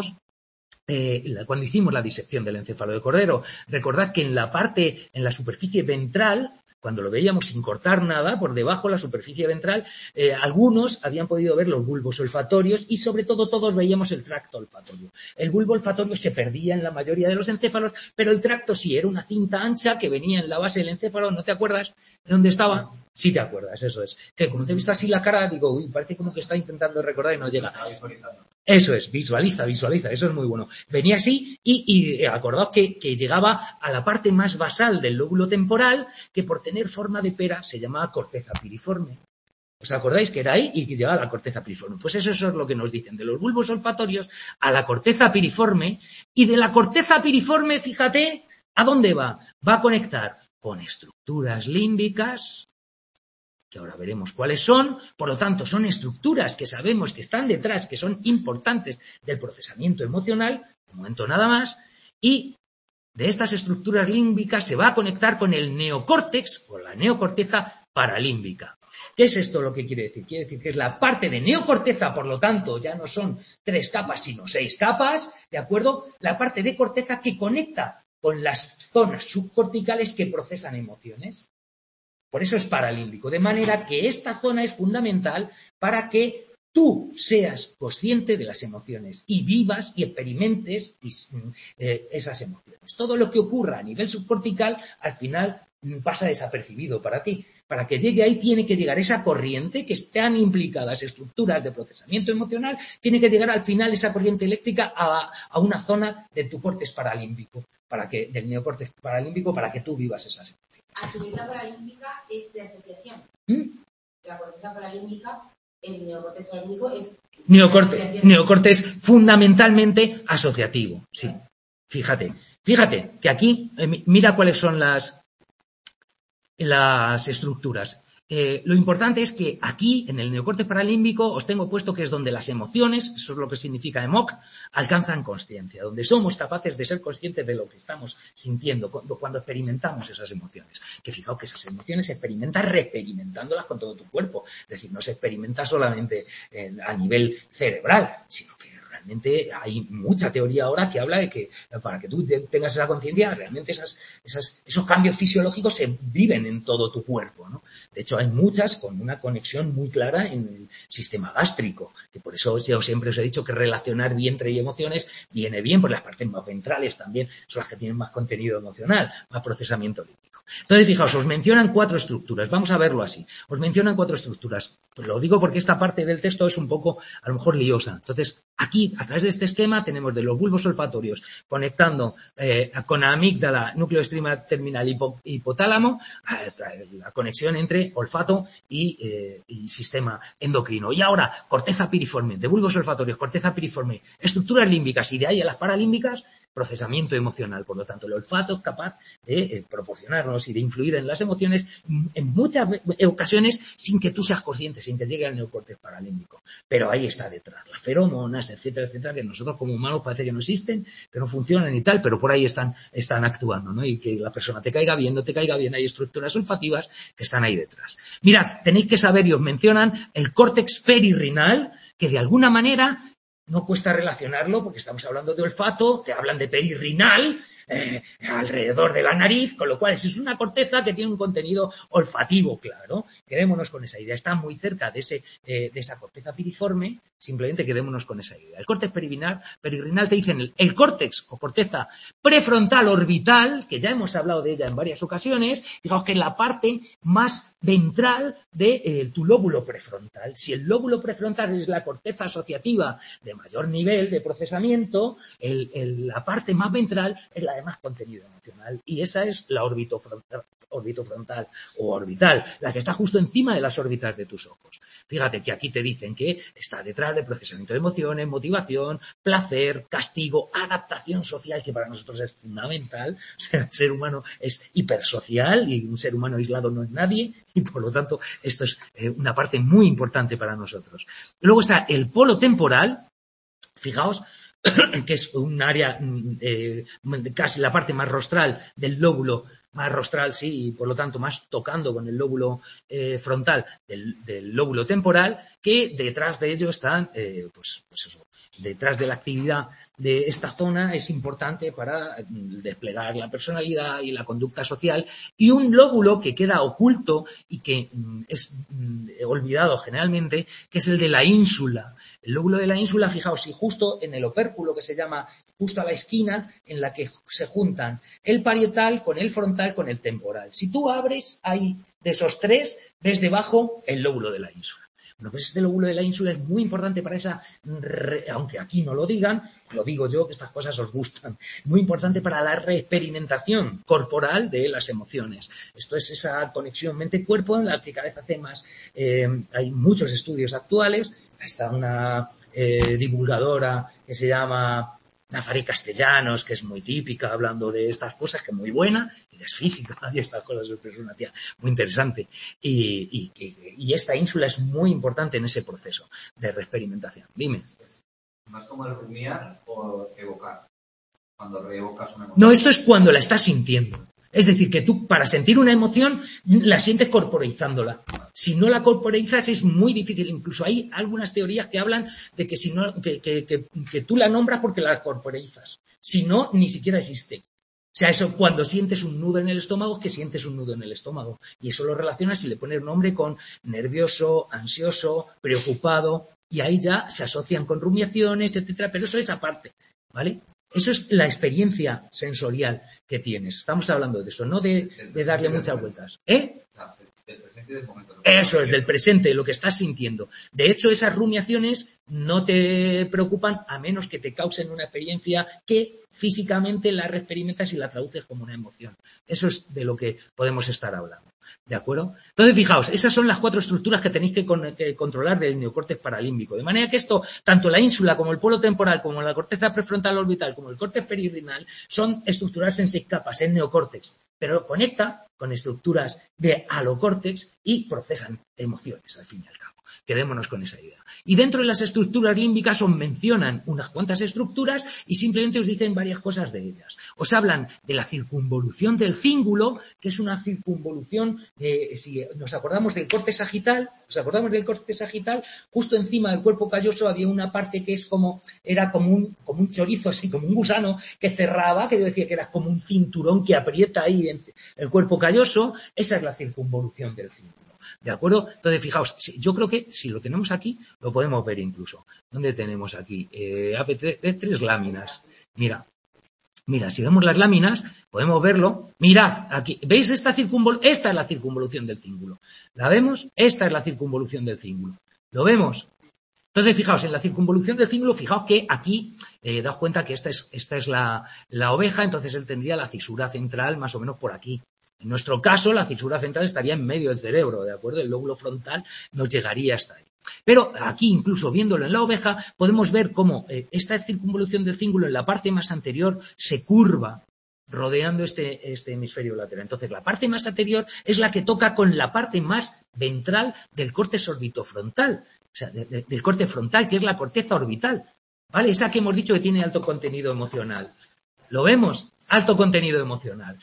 hicimos la disección del encéfalo de cordero. Recordad que en la superficie ventral, cuando lo veíamos sin cortar nada, por debajo de la superficie ventral, algunos habían podido ver los bulbos olfatorios y sobre todo todos veíamos el tracto olfatorio. El bulbo olfatorio se perdía en la mayoría de los encéfalos, pero el tracto sí, era una cinta ancha que venía en la base del encéfalo. ¿No te acuerdas de dónde estaba? Sí te acuerdas, eso es. Que como te he visto así la cara, digo, uy, parece como que está intentando recordar y no llega. Eso es, visualiza, eso es muy bueno. Venía así y acordaos que llegaba a la parte más basal del lóbulo temporal, que por tener forma de pera se llamaba corteza piriforme. ¿Os acordáis que era ahí y que llegaba a la corteza piriforme? Pues eso es lo que nos dicen, de los bulbos olfatorios a la corteza piriforme, y de la corteza piriforme, fíjate, ¿a dónde va? Va a conectar con estructuras límbicas, que ahora veremos cuáles son. Por lo tanto, son estructuras que sabemos que están detrás, que son importantes del procesamiento emocional, un momento nada más, y de estas estructuras límbicas se va a conectar con el neocórtex, o la neocorteza paralímbica. ¿Qué es esto lo que quiere decir? Quiere decir que es la parte de neocorteza, por lo tanto, ya no son 3 capas, sino 6 capas, ¿de acuerdo? La parte de corteza que conecta con las zonas subcorticales que procesan emociones. Por eso es paralímbico, de manera que esta zona es fundamental para que tú seas consciente de las emociones y vivas y experimentes esas emociones. Todo lo que ocurra a nivel subcortical al final pasa desapercibido para ti. Para que llegue ahí tiene que llegar esa corriente que están implicadas estructuras de procesamiento emocional, tiene que llegar al final esa corriente eléctrica a una zona de tu córtex paralímbico, del neocórtex paralímbico, para que tú vivas esas emociones. La corteza paralímbica es de asociación. La corteza paralímbica, el neocórtex paralímbico es... Neocórtex fundamentalmente asociativo, sí. Fíjate que aquí, mira cuáles son las estructuras. Lo importante es que aquí, en el neocórtex paralímbico, os tengo puesto que es donde las emociones, eso es lo que significa EMOC, alcanzan consciencia, donde somos capaces de ser conscientes de lo que estamos sintiendo cuando experimentamos esas emociones. Que fijaos que esas emociones se experimentan reexperimentándolas con todo tu cuerpo. Es decir, no se experimenta solamente a nivel cerebral, sino que realmente hay mucha teoría ahora que habla de que para que tú tengas esa conciencia, realmente esos cambios fisiológicos se viven en todo tu cuerpo, ¿no? De hecho, hay muchas con una conexión muy clara en el sistema gástrico, que por eso yo siempre os he dicho que relacionar vientre y emociones viene bien, porque las partes más ventrales también son las que tienen más contenido emocional, más procesamiento límbico. Entonces, fijaos, os mencionan 4 estructuras, vamos a verlo así. Os mencionan 4 estructuras. Pues lo digo porque esta parte del texto es un poco, a lo mejor, liosa. Entonces, aquí, a través de este esquema, tenemos de los bulbos olfatorios conectando con la amígdala, núcleo terminal hipotálamo, la conexión entre olfato y sistema endocrino. Y ahora, corteza piriforme, de bulbos olfatorios, corteza piriforme, estructuras límbicas, y de ahí a las paralímbicas, procesamiento emocional. Por lo tanto, el olfato es capaz de proporcionarnos y de influir en las emociones en muchas ocasiones sin que tú seas consciente, sin que llegue al neocórtex paralímbico. Pero ahí está detrás, las feromonas, etcétera, etcétera, que nosotros como humanos parece que no existen, que no funcionan y tal, pero por ahí están actuando, ¿no? Y que la persona te caiga bien, no te caiga bien, hay estructuras olfativas que están ahí detrás. Mirad, tenéis que saber, y os mencionan el córtex perirrinal, que de alguna manera no cuesta relacionarlo porque estamos hablando de olfato, te hablan de perirrinal, alrededor de la nariz, con lo cual es una corteza que tiene un contenido olfativo, claro. Quedémonos con esa idea. Está muy cerca de esa corteza piriforme, simplemente quedémonos con esa idea. El córtex perirrinal te dicen el córtex o corteza prefrontal orbital, que ya hemos hablado de ella en varias ocasiones, fijaos que es la parte más ventral de tu lóbulo prefrontal. Si el lóbulo prefrontal es la corteza asociativa de mayor nivel de procesamiento, la parte más ventral es la de más contenido emocional, y esa es la orbitofrontal o orbital, la que está justo encima de las órbitas de tus ojos. Fíjate que aquí te dicen que está detrás de procesamiento de emociones, motivación, placer, castigo, adaptación social, que para nosotros es fundamental. O sea, el ser humano es hipersocial y un ser humano aislado no es nadie, y por lo tanto esto es una parte muy importante para nosotros. Luego está el polo temporal, fijaos, que es un área casi la parte más rostral del lóbulo, más rostral, sí, y por lo tanto más tocando con el lóbulo frontal del lóbulo temporal, que detrás de ello están, pues eso, detrás de la actividad de esta zona es importante para desplegar la personalidad y la conducta social, y un lóbulo que queda oculto y que es olvidado generalmente, que es el de la ínsula. El lóbulo de la ínsula, fijaos, si justo en el opérculo, que se llama justo a la esquina en la que se juntan el parietal con el frontal con el temporal. Si tú abres ahí de esos 3, ves debajo el lóbulo de la ínsula. Bueno, pues este lóbulo de la ínsula es muy importante para esa, aunque aquí no lo digan, lo digo yo, que estas cosas os gustan, muy importante para la reexperimentación corporal de las emociones. Esto es esa conexión mente-cuerpo en la que cada vez hace más, hay muchos estudios actuales. Está una divulgadora que se llama Nafaré Castellanos, que es muy típica hablando de estas cosas, que es muy buena, ella es física y estas cosas, es una tía muy interesante. Y esta ínsula es muy importante en ese proceso de reexperimentación. Dime. ¿Más como el rumiar o evocar? Cuando reevocas una emoción. No, esto es cuando la estás sintiendo. Es decir, que tú para sentir una emoción la sientes corporeizándola. Si no la corporeizas es muy difícil. Incluso hay algunas teorías que hablan de que si no, que tú la nombras porque la corporeizas. Si no, ni siquiera existe. O sea, eso cuando sientes un nudo en el estómago, es que sientes un nudo en el estómago. Y eso lo relacionas y le pones nombre con nervioso, ansioso, preocupado. Y ahí ya se asocian con rumiaciones, etcétera. Pero eso es aparte, ¿vale? Eso es la experiencia sensorial que tienes. Estamos hablando de eso, no de darle muchas vueltas. ¿Eh? Del presente y del momento. Eso es, del presente, lo que estás sintiendo. De hecho, esas rumiaciones no te preocupan a menos que te causen una experiencia que físicamente la reexperimentas y la traduces como una emoción. Eso es de lo que podemos estar hablando. ¿De acuerdo? Entonces, fijaos, esas son las 4 estructuras que tenéis que controlar del neocórtex paralímbico. De manera que esto, tanto la ínsula como el polo temporal, como la corteza prefrontal orbital, como el córtex perirrinal, son estructuradas en 6 capas, en neocórtex. Pero conecta con estructuras de alocórtex y procesan emociones, al fin y al cabo. Quedémonos con esa idea. Y dentro de las estructuras límbicas os mencionan unas cuantas estructuras y simplemente os dicen varias cosas de ellas. Os hablan de la circunvolución del cíngulo, que es una circunvolución, si nos acordamos del corte sagital, justo encima del cuerpo calloso había una parte que era como un chorizo, así como un gusano que cerraba, que yo decía que era como un cinturón que aprieta ahí en el cuerpo calloso. Esa es la circunvolución del cíngulo. ¿De acuerdo? Entonces, fijaos, yo creo que si lo tenemos aquí, lo podemos ver incluso. ¿Dónde tenemos aquí? de 3 láminas. Mira, si vemos las láminas, podemos verlo. Mirad, aquí, ¿veis esta es la circunvolución del cíngulo. ¿La vemos? Esta es la circunvolución del cíngulo. ¿Lo vemos? Entonces, fijaos, en la circunvolución del cíngulo, fijaos que aquí, daos cuenta que esta es la oveja, entonces él tendría la cisura central más o menos por aquí. En nuestro caso, la cisura central estaría en medio del cerebro, ¿de acuerdo? El lóbulo frontal no llegaría hasta ahí. Pero aquí, incluso viéndolo en la oveja, podemos ver cómo esta circunvolución del cíngulo en la parte más anterior se curva rodeando este hemisferio lateral. Entonces, la parte más anterior es la que toca con la parte más ventral del córtex orbitofrontal, o sea, del córtex frontal, que es la corteza orbital, ¿vale? Esa que hemos dicho que tiene alto contenido emocional. ¿Lo vemos? Alto contenido emocional.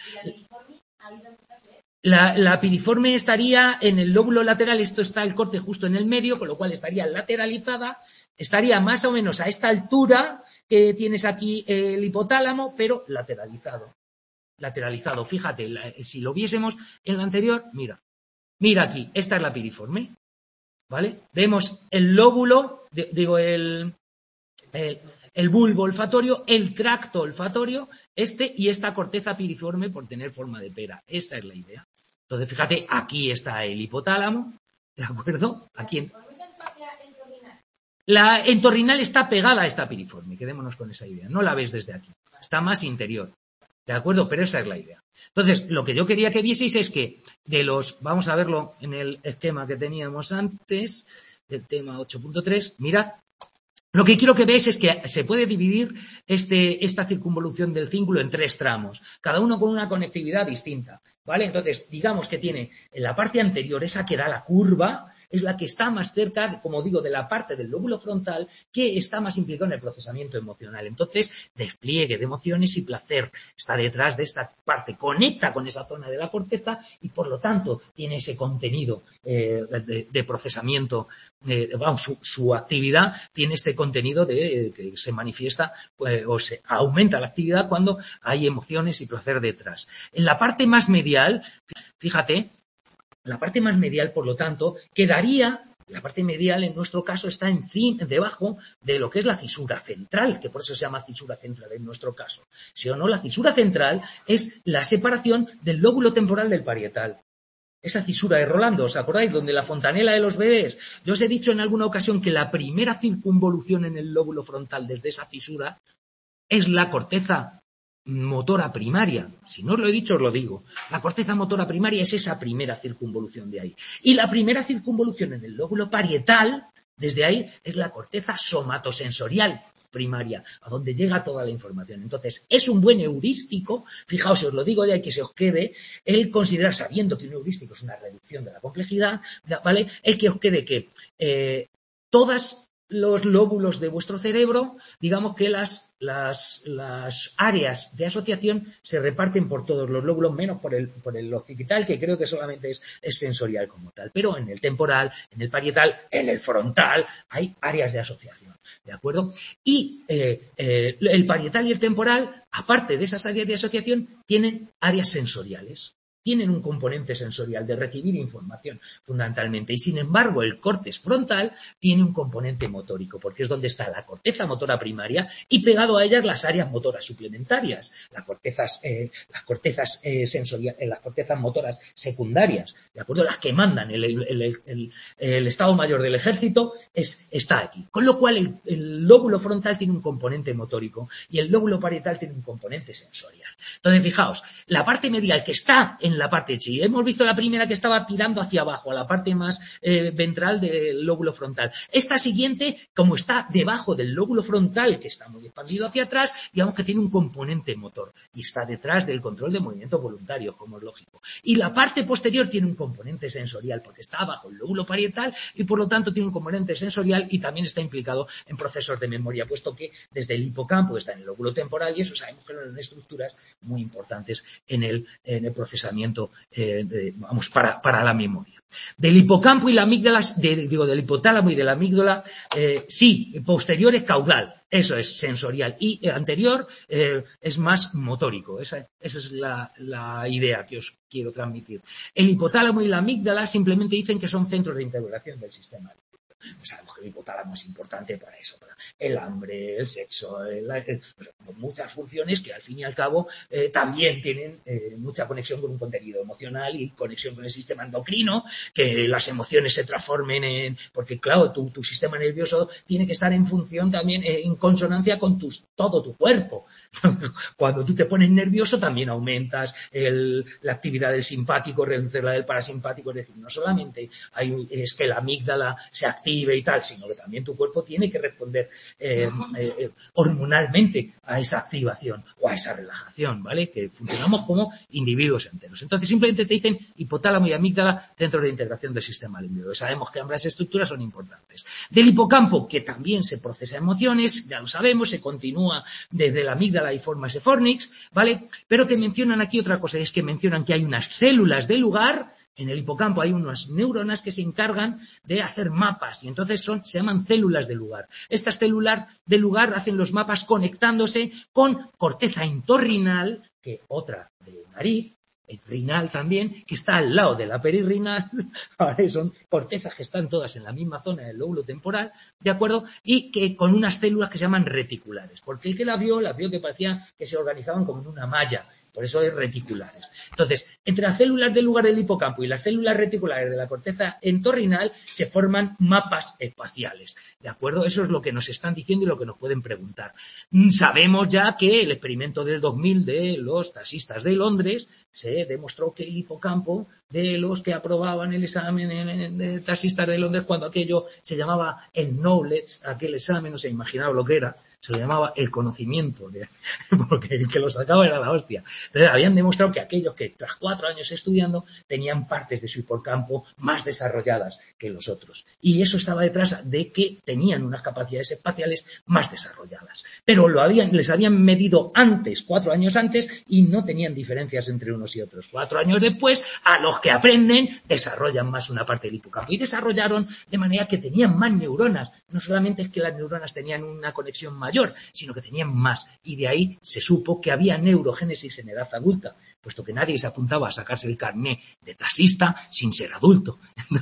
La piriforme estaría en el lóbulo lateral, esto está el corte justo en el medio, con lo cual estaría lateralizada, estaría más o menos a esta altura que tienes aquí el hipotálamo, pero lateralizado. Fíjate, si lo viésemos en la anterior, mira aquí, esta es la piriforme, ¿vale? Vemos el lóbulo, el bulbo olfatorio, el tracto olfatorio, y esta corteza piriforme por tener forma de pera. Esa es la idea. Entonces, fíjate, aquí está el hipotálamo, ¿de acuerdo? Aquí la entorrinal está pegada a esta piriforme, quedémonos con esa idea. No la ves desde aquí, está más interior, ¿de acuerdo? Pero esa es la idea. Entonces, lo que yo quería que vieseis es que vamos a verlo en el esquema que teníamos antes, del tema 8.3, mirad. Lo que quiero que veáis es que se puede dividir esta circunvolución del cíngulo en 3 tramos, cada uno con una conectividad distinta, ¿vale? Entonces, digamos que tiene en la parte anterior esa que da la curva, es la que está más cerca, como digo, de la parte del lóbulo frontal que está más implicado en el procesamiento emocional. Entonces, despliegue de emociones y placer está detrás de esta parte, conecta con esa zona de la corteza y, por lo tanto, tiene ese contenido de procesamiento. Su actividad tiene este contenido que se manifiesta o se aumenta la actividad cuando hay emociones y placer detrás. En la parte más medial, fíjate, la parte más medial, por lo tanto, la parte medial en nuestro caso está debajo de lo que es la cisura central, que por eso se llama cisura central en nuestro caso. ¿Sí o no? La cisura central es la separación del lóbulo temporal del parietal. esa cisura de Rolando, ¿os acordáis? Donde la fontanela de los bebés. Yo os he dicho en alguna ocasión que la primera circunvolución en el lóbulo frontal desde esa fisura es la corteza motora primaria. Si no os lo he dicho, os lo digo. La corteza motora primaria es esa primera circunvolución de ahí. Y la primera circunvolución en el lóbulo parietal, desde ahí, es la corteza somatosensorial primaria, a donde llega toda la información. Entonces, es un buen heurístico, fijaos, si os lo digo ya y que se os quede, el considerar, sabiendo que un heurístico es una reducción de la complejidad, ¿vale? El que os quede que todos los lóbulos de vuestro cerebro, digamos que las áreas de asociación se reparten por todos los lóbulos, menos por el occipital, que creo que solamente es sensorial como tal. Pero en el temporal, en el parietal, en el frontal, hay áreas de asociación, ¿de acuerdo? Y el parietal y el temporal, aparte de esas áreas de asociación, tienen áreas sensoriales. Tienen un componente sensorial de recibir información fundamentalmente y sin embargo el córtex frontal tiene un componente motórico porque es donde está la corteza motora primaria y pegado a ellas las áreas motoras suplementarias, las cortezas sensoriales, las cortezas motoras secundarias, ¿de acuerdo? Las que mandan el Estado Mayor del Ejército está aquí. Con lo cual el lóbulo frontal tiene un componente motórico y el lóbulo parietal tiene un componente sensorial. Entonces fijaos, la parte medial que está en la parte chi. Hemos visto la primera que estaba tirando hacia abajo, a la parte más ventral del lóbulo frontal. Esta siguiente, como está debajo del lóbulo frontal, que está muy expandido hacia atrás, digamos que tiene un componente motor y está detrás del control de movimiento voluntario, como es lógico. Y la parte posterior tiene un componente sensorial, porque está abajo el lóbulo parietal y por lo tanto tiene un componente sensorial y también está implicado en procesos de memoria, puesto que desde el hipocampo está en el lóbulo temporal y eso sabemos que son estructuras muy importantes en el procesamiento para la memoria. Del hipocampo y la amígdala, del hipotálamo y de la amígdala, sí, posterior es caudal, eso es sensorial, y anterior es más motórico. Esa es la idea que os quiero transmitir. El hipotálamo y la amígdala simplemente dicen que son centros de integración del sistema. Sabemos que el hipotálamo es importante para eso, para el hambre, el sexo, muchas funciones que al fin y al cabo también tienen mucha conexión con un contenido emocional y conexión con el sistema endocrino, que las emociones se transformen porque claro, tu sistema nervioso tiene que estar en función también, en consonancia con todo tu cuerpo. Cuando tú te pones nervioso también aumentas la actividad del simpático, reduces la del parasimpático, es decir, no solamente es que la amígdala se active y tal, sino que también tu cuerpo tiene que responder hormonalmente a esa activación o a esa relajación, ¿vale? Que funcionamos como individuos enteros. Entonces simplemente te dicen hipotálamo y amígdala, centros de integración del sistema límbico. Sabemos que ambas estructuras son importantes. Del hipocampo, que también se procesa emociones, ya lo sabemos, se continúa desde la amígdala y forma ese fornix, ¿vale? Pero te mencionan aquí otra cosa, es que mencionan que hay unas células de lugar. En el hipocampo hay unas neuronas que se encargan de hacer mapas y entonces se llaman células de lugar. Estas células de lugar hacen los mapas conectándose con corteza entorrinal, que otra de nariz, renal también, que está al lado de la perirrenal, ¿vale? Son cortezas que están todas en la misma zona del lóbulo temporal, ¿de acuerdo? Y que con unas células que se llaman reticulares, porque el que las vio que parecía que se organizaban como en una malla. Por eso es reticulares. Entonces, entre las células del lugar del hipocampo y las células reticulares de la corteza entorrinal se forman mapas espaciales. ¿De acuerdo? Eso es lo que nos están diciendo y lo que nos pueden preguntar. Sabemos ya que el experimento del 2000 de los taxistas de Londres se demostró que el hipocampo de los que aprobaban el examen de taxistas de Londres, cuando aquello se llamaba el knowledge, aquel examen, no sé, imaginaos lo que era, se lo llamaba el conocimiento, porque el que lo sacaba era la hostia. Entonces habían demostrado que aquellos que tras 4 años estudiando tenían partes de su hipocampo más desarrolladas que los otros. Y eso estaba detrás de que tenían unas capacidades espaciales más desarrolladas. Pero les habían medido antes, 4 años antes, y no tenían diferencias entre unos y otros. 4 años después, a los que aprenden, desarrollan más una parte del hipocampo. Y desarrollaron de manera que tenían más neuronas. No solamente es que las neuronas tenían una conexión mayor, sino que tenían más, y de ahí se supo que había neurogénesis en edad adulta, puesto que nadie se apuntaba a sacarse el carné de taxista sin ser adulto,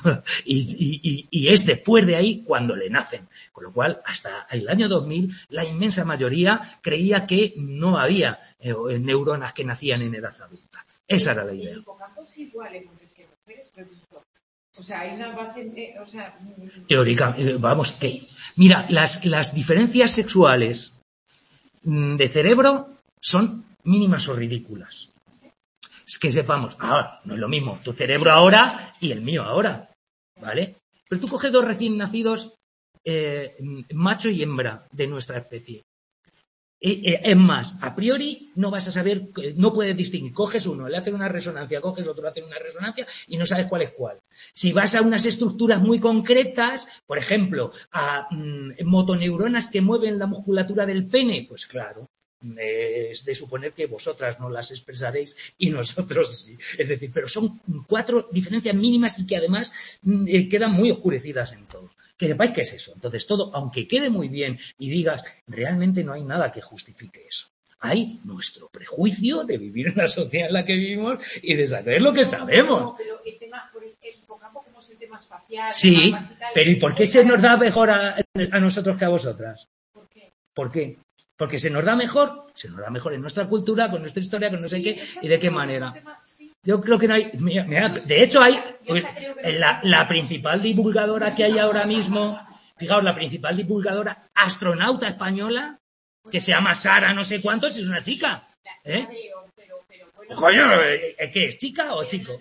y es después de ahí cuando le nacen, con lo cual hasta el año 2000 la inmensa mayoría creía que no había neuronas que nacían en edad adulta. Esa era la idea. El hipocampo es igual en hombres que en O sea, hay una base, Teórica, vamos, que... Mira, las diferencias sexuales de cerebro son mínimas o ridículas. Es que sepamos, no es lo mismo tu cerebro ahora y el mío ahora, ¿vale? Pero tú coges 2 recién nacidos, macho y hembra de nuestra especie. Es más, a priori no vas a saber, no puedes distinguir. Coges uno, le hacen una resonancia, coges otro, le hacen una resonancia y no sabes cuál es cuál. Si vas a unas estructuras muy concretas, por ejemplo, a motoneuronas que mueven la musculatura del pene, pues claro, es de suponer que vosotras no las expresaréis y nosotros sí. Es decir, pero son 4 diferencias mínimas y que además quedan muy oscurecidas en todo. Que sepáis qué es eso. Entonces todo, aunque quede muy bien y digas, realmente no hay nada que justifique eso. Hay nuestro prejuicio de vivir en la sociedad en la que vivimos y de saber lo que sabemos. No, pero el tema, el hipocampo como es el tema espacial. Sí, pero ¿y por qué se nos da mejor a nosotros que a vosotras? ¿Por qué? ¿Por qué? Porque se nos da mejor en nuestra cultura, con nuestra historia, con no sé qué, y de qué manera. Yo creo que no hay, mira, de hecho hay, la principal divulgadora que hay ahora mismo, fijaos, la principal divulgadora astronauta española, que se llama Sara no sé cuántos, es una chica. Coño, ¿qué es, chica o chico?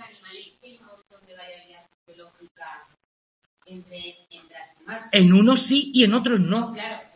En unos sí y en otros no.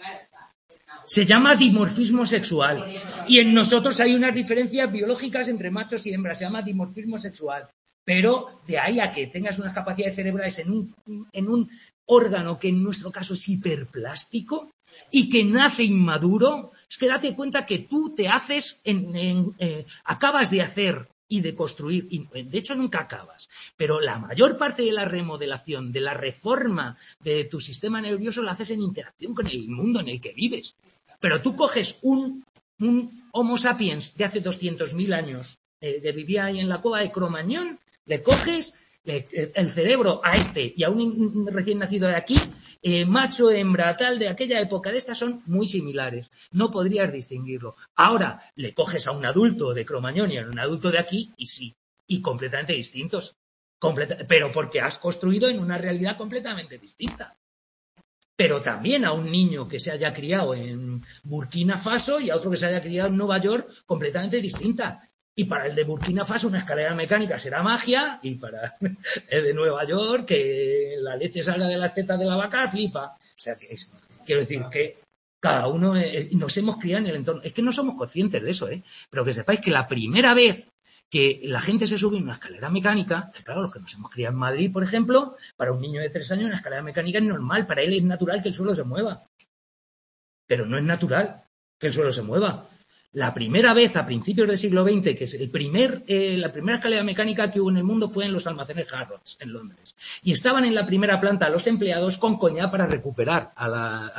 Se llama dimorfismo sexual. Y en nosotros hay unas diferencias biológicas entre machos y hembras. Se llama dimorfismo sexual. Pero de ahí a que tengas unas capacidades cerebrales en un órgano que en nuestro caso es hiperplástico y que nace inmaduro, es que date cuenta que tú te haces, acabas de hacer y de construir, y de hecho nunca acabas, pero la mayor parte de la remodelación, de la reforma de tu sistema nervioso la haces en interacción con el mundo en el que vives. Pero tú coges un Homo sapiens de hace 200.000 años, que vivía ahí en la cueva de Cromañón, le coges el cerebro a este y a un recién nacido de aquí, macho, hembra, tal, de aquella época, de estas son muy similares. No podrías distinguirlo. Ahora le coges a un adulto de Cromañón y a un adulto de aquí y sí, y completamente distintos. Pero porque has construido en una realidad completamente distinta. Pero también a un niño que se haya criado en Burkina Faso y a otro que se haya criado en Nueva York completamente distinta. Y para el de Burkina Faso una escalera mecánica será magia y para el de Nueva York que la leche salga de las tetas de la vaca flipa. O sea, quiero decir que cada uno nos hemos criado en el entorno. Es que no somos conscientes de eso, pero que sepáis que la primera vez que la gente se sube en una escalera mecánica, que claro, los que nos hemos criado en Madrid, por ejemplo, para un niño de 3 años una escalera mecánica es normal, para él es natural que el suelo se mueva. Pero no es natural que el suelo se mueva. La primera vez, a principios del siglo XX, que es la primera escalera mecánica que hubo en el mundo fue en los almacenes Harrods, en Londres. Y estaban en la primera planta los empleados con coñac para recuperar a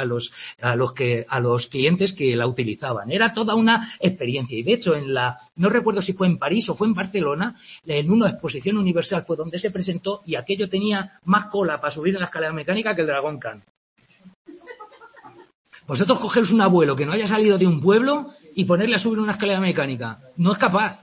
los clientes que la utilizaban. Era toda una experiencia. Y de hecho, no recuerdo si fue en París o fue en Barcelona, en una exposición universal fue donde se presentó y aquello tenía más cola para subir en la escalera mecánica que el Dragón Khan. Vosotros cogeros un abuelo que no haya salido de un pueblo y ponerle a subir una escalera mecánica. No es capaz.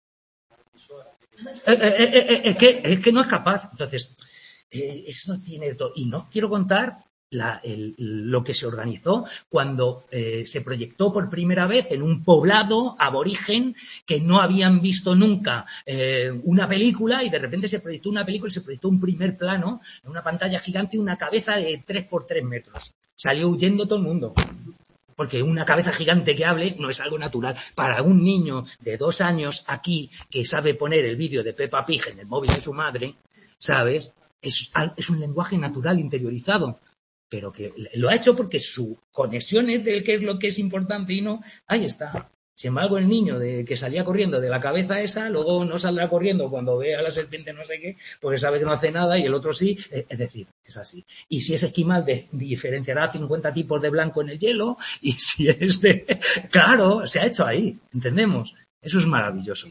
Es que no es capaz. Entonces, eso tiene todo. Y no quiero contar lo que se organizó cuando se proyectó por primera vez en un poblado aborigen que no habían visto nunca una película y de repente se proyectó una película y se proyectó un primer plano en una pantalla gigante, una cabeza de 3 por 3 metros. Salió huyendo todo el mundo. Porque una cabeza gigante que hable no es algo natural. Para un niño de 2 años aquí que sabe poner el vídeo de Peppa Pig en el móvil de su madre, ¿sabes? Es un lenguaje natural interiorizado. Pero que lo ha hecho porque su conexión es del que es lo que es importante y no. Ahí está. Sin embargo, el niño que salía corriendo de la cabeza esa, luego no saldrá corriendo cuando ve a la serpiente no sé qué, porque sabe que no hace nada y el otro sí. Es decir, es así. Y si es esquimal, diferenciará 50 tipos de blanco en el hielo y si es Claro, se ha hecho ahí, ¿entendemos? Eso es maravilloso.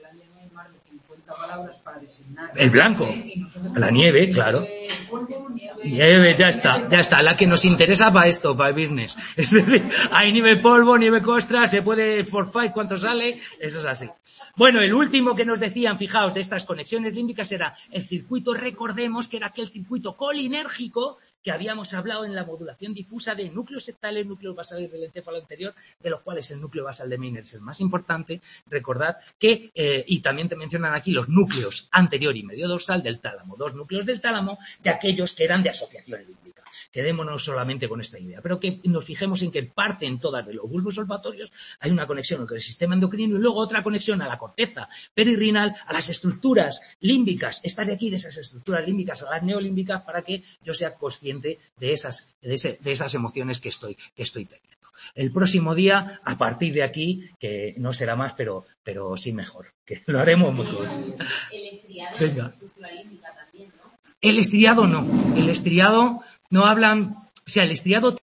El blanco, la nieve, claro. Ya está. La que nos interesa para esto, para el business. Es decir, hay nivel polvo, nivel costra, se puede forfait cuánto sale, eso es así. Bueno, el último que nos decían, fijaos, de estas conexiones límbicas era el circuito, recordemos que era aquel circuito colinérgico que habíamos hablado en la modulación difusa de núcleos septales, núcleos basales del encéfalo anterior, de los cuales el núcleo basal de Meiner es el más importante. Recordad que, y también te mencionan aquí los núcleos anterior y medio dorsal del tálamo, 2 núcleos del tálamo, de aquellos que eran de asociación límbica. Quedémonos solamente con esta idea, pero que nos fijemos en que parten todas de los bulbos olfatorios, hay una conexión con el sistema endocrino y luego otra conexión a la corteza perirrinal, a las estructuras límbicas, estas de aquí, de esas estructuras límbicas, a las neolímbicas, para que yo sea consciente de esas emociones que estoy teniendo. El próximo día, a partir de aquí, que no será más, pero sí mejor, que lo haremos mejor. El estriado es una estructura límbica también, ¿no? El estriado no. El estriado no hablan, o sea, el estriado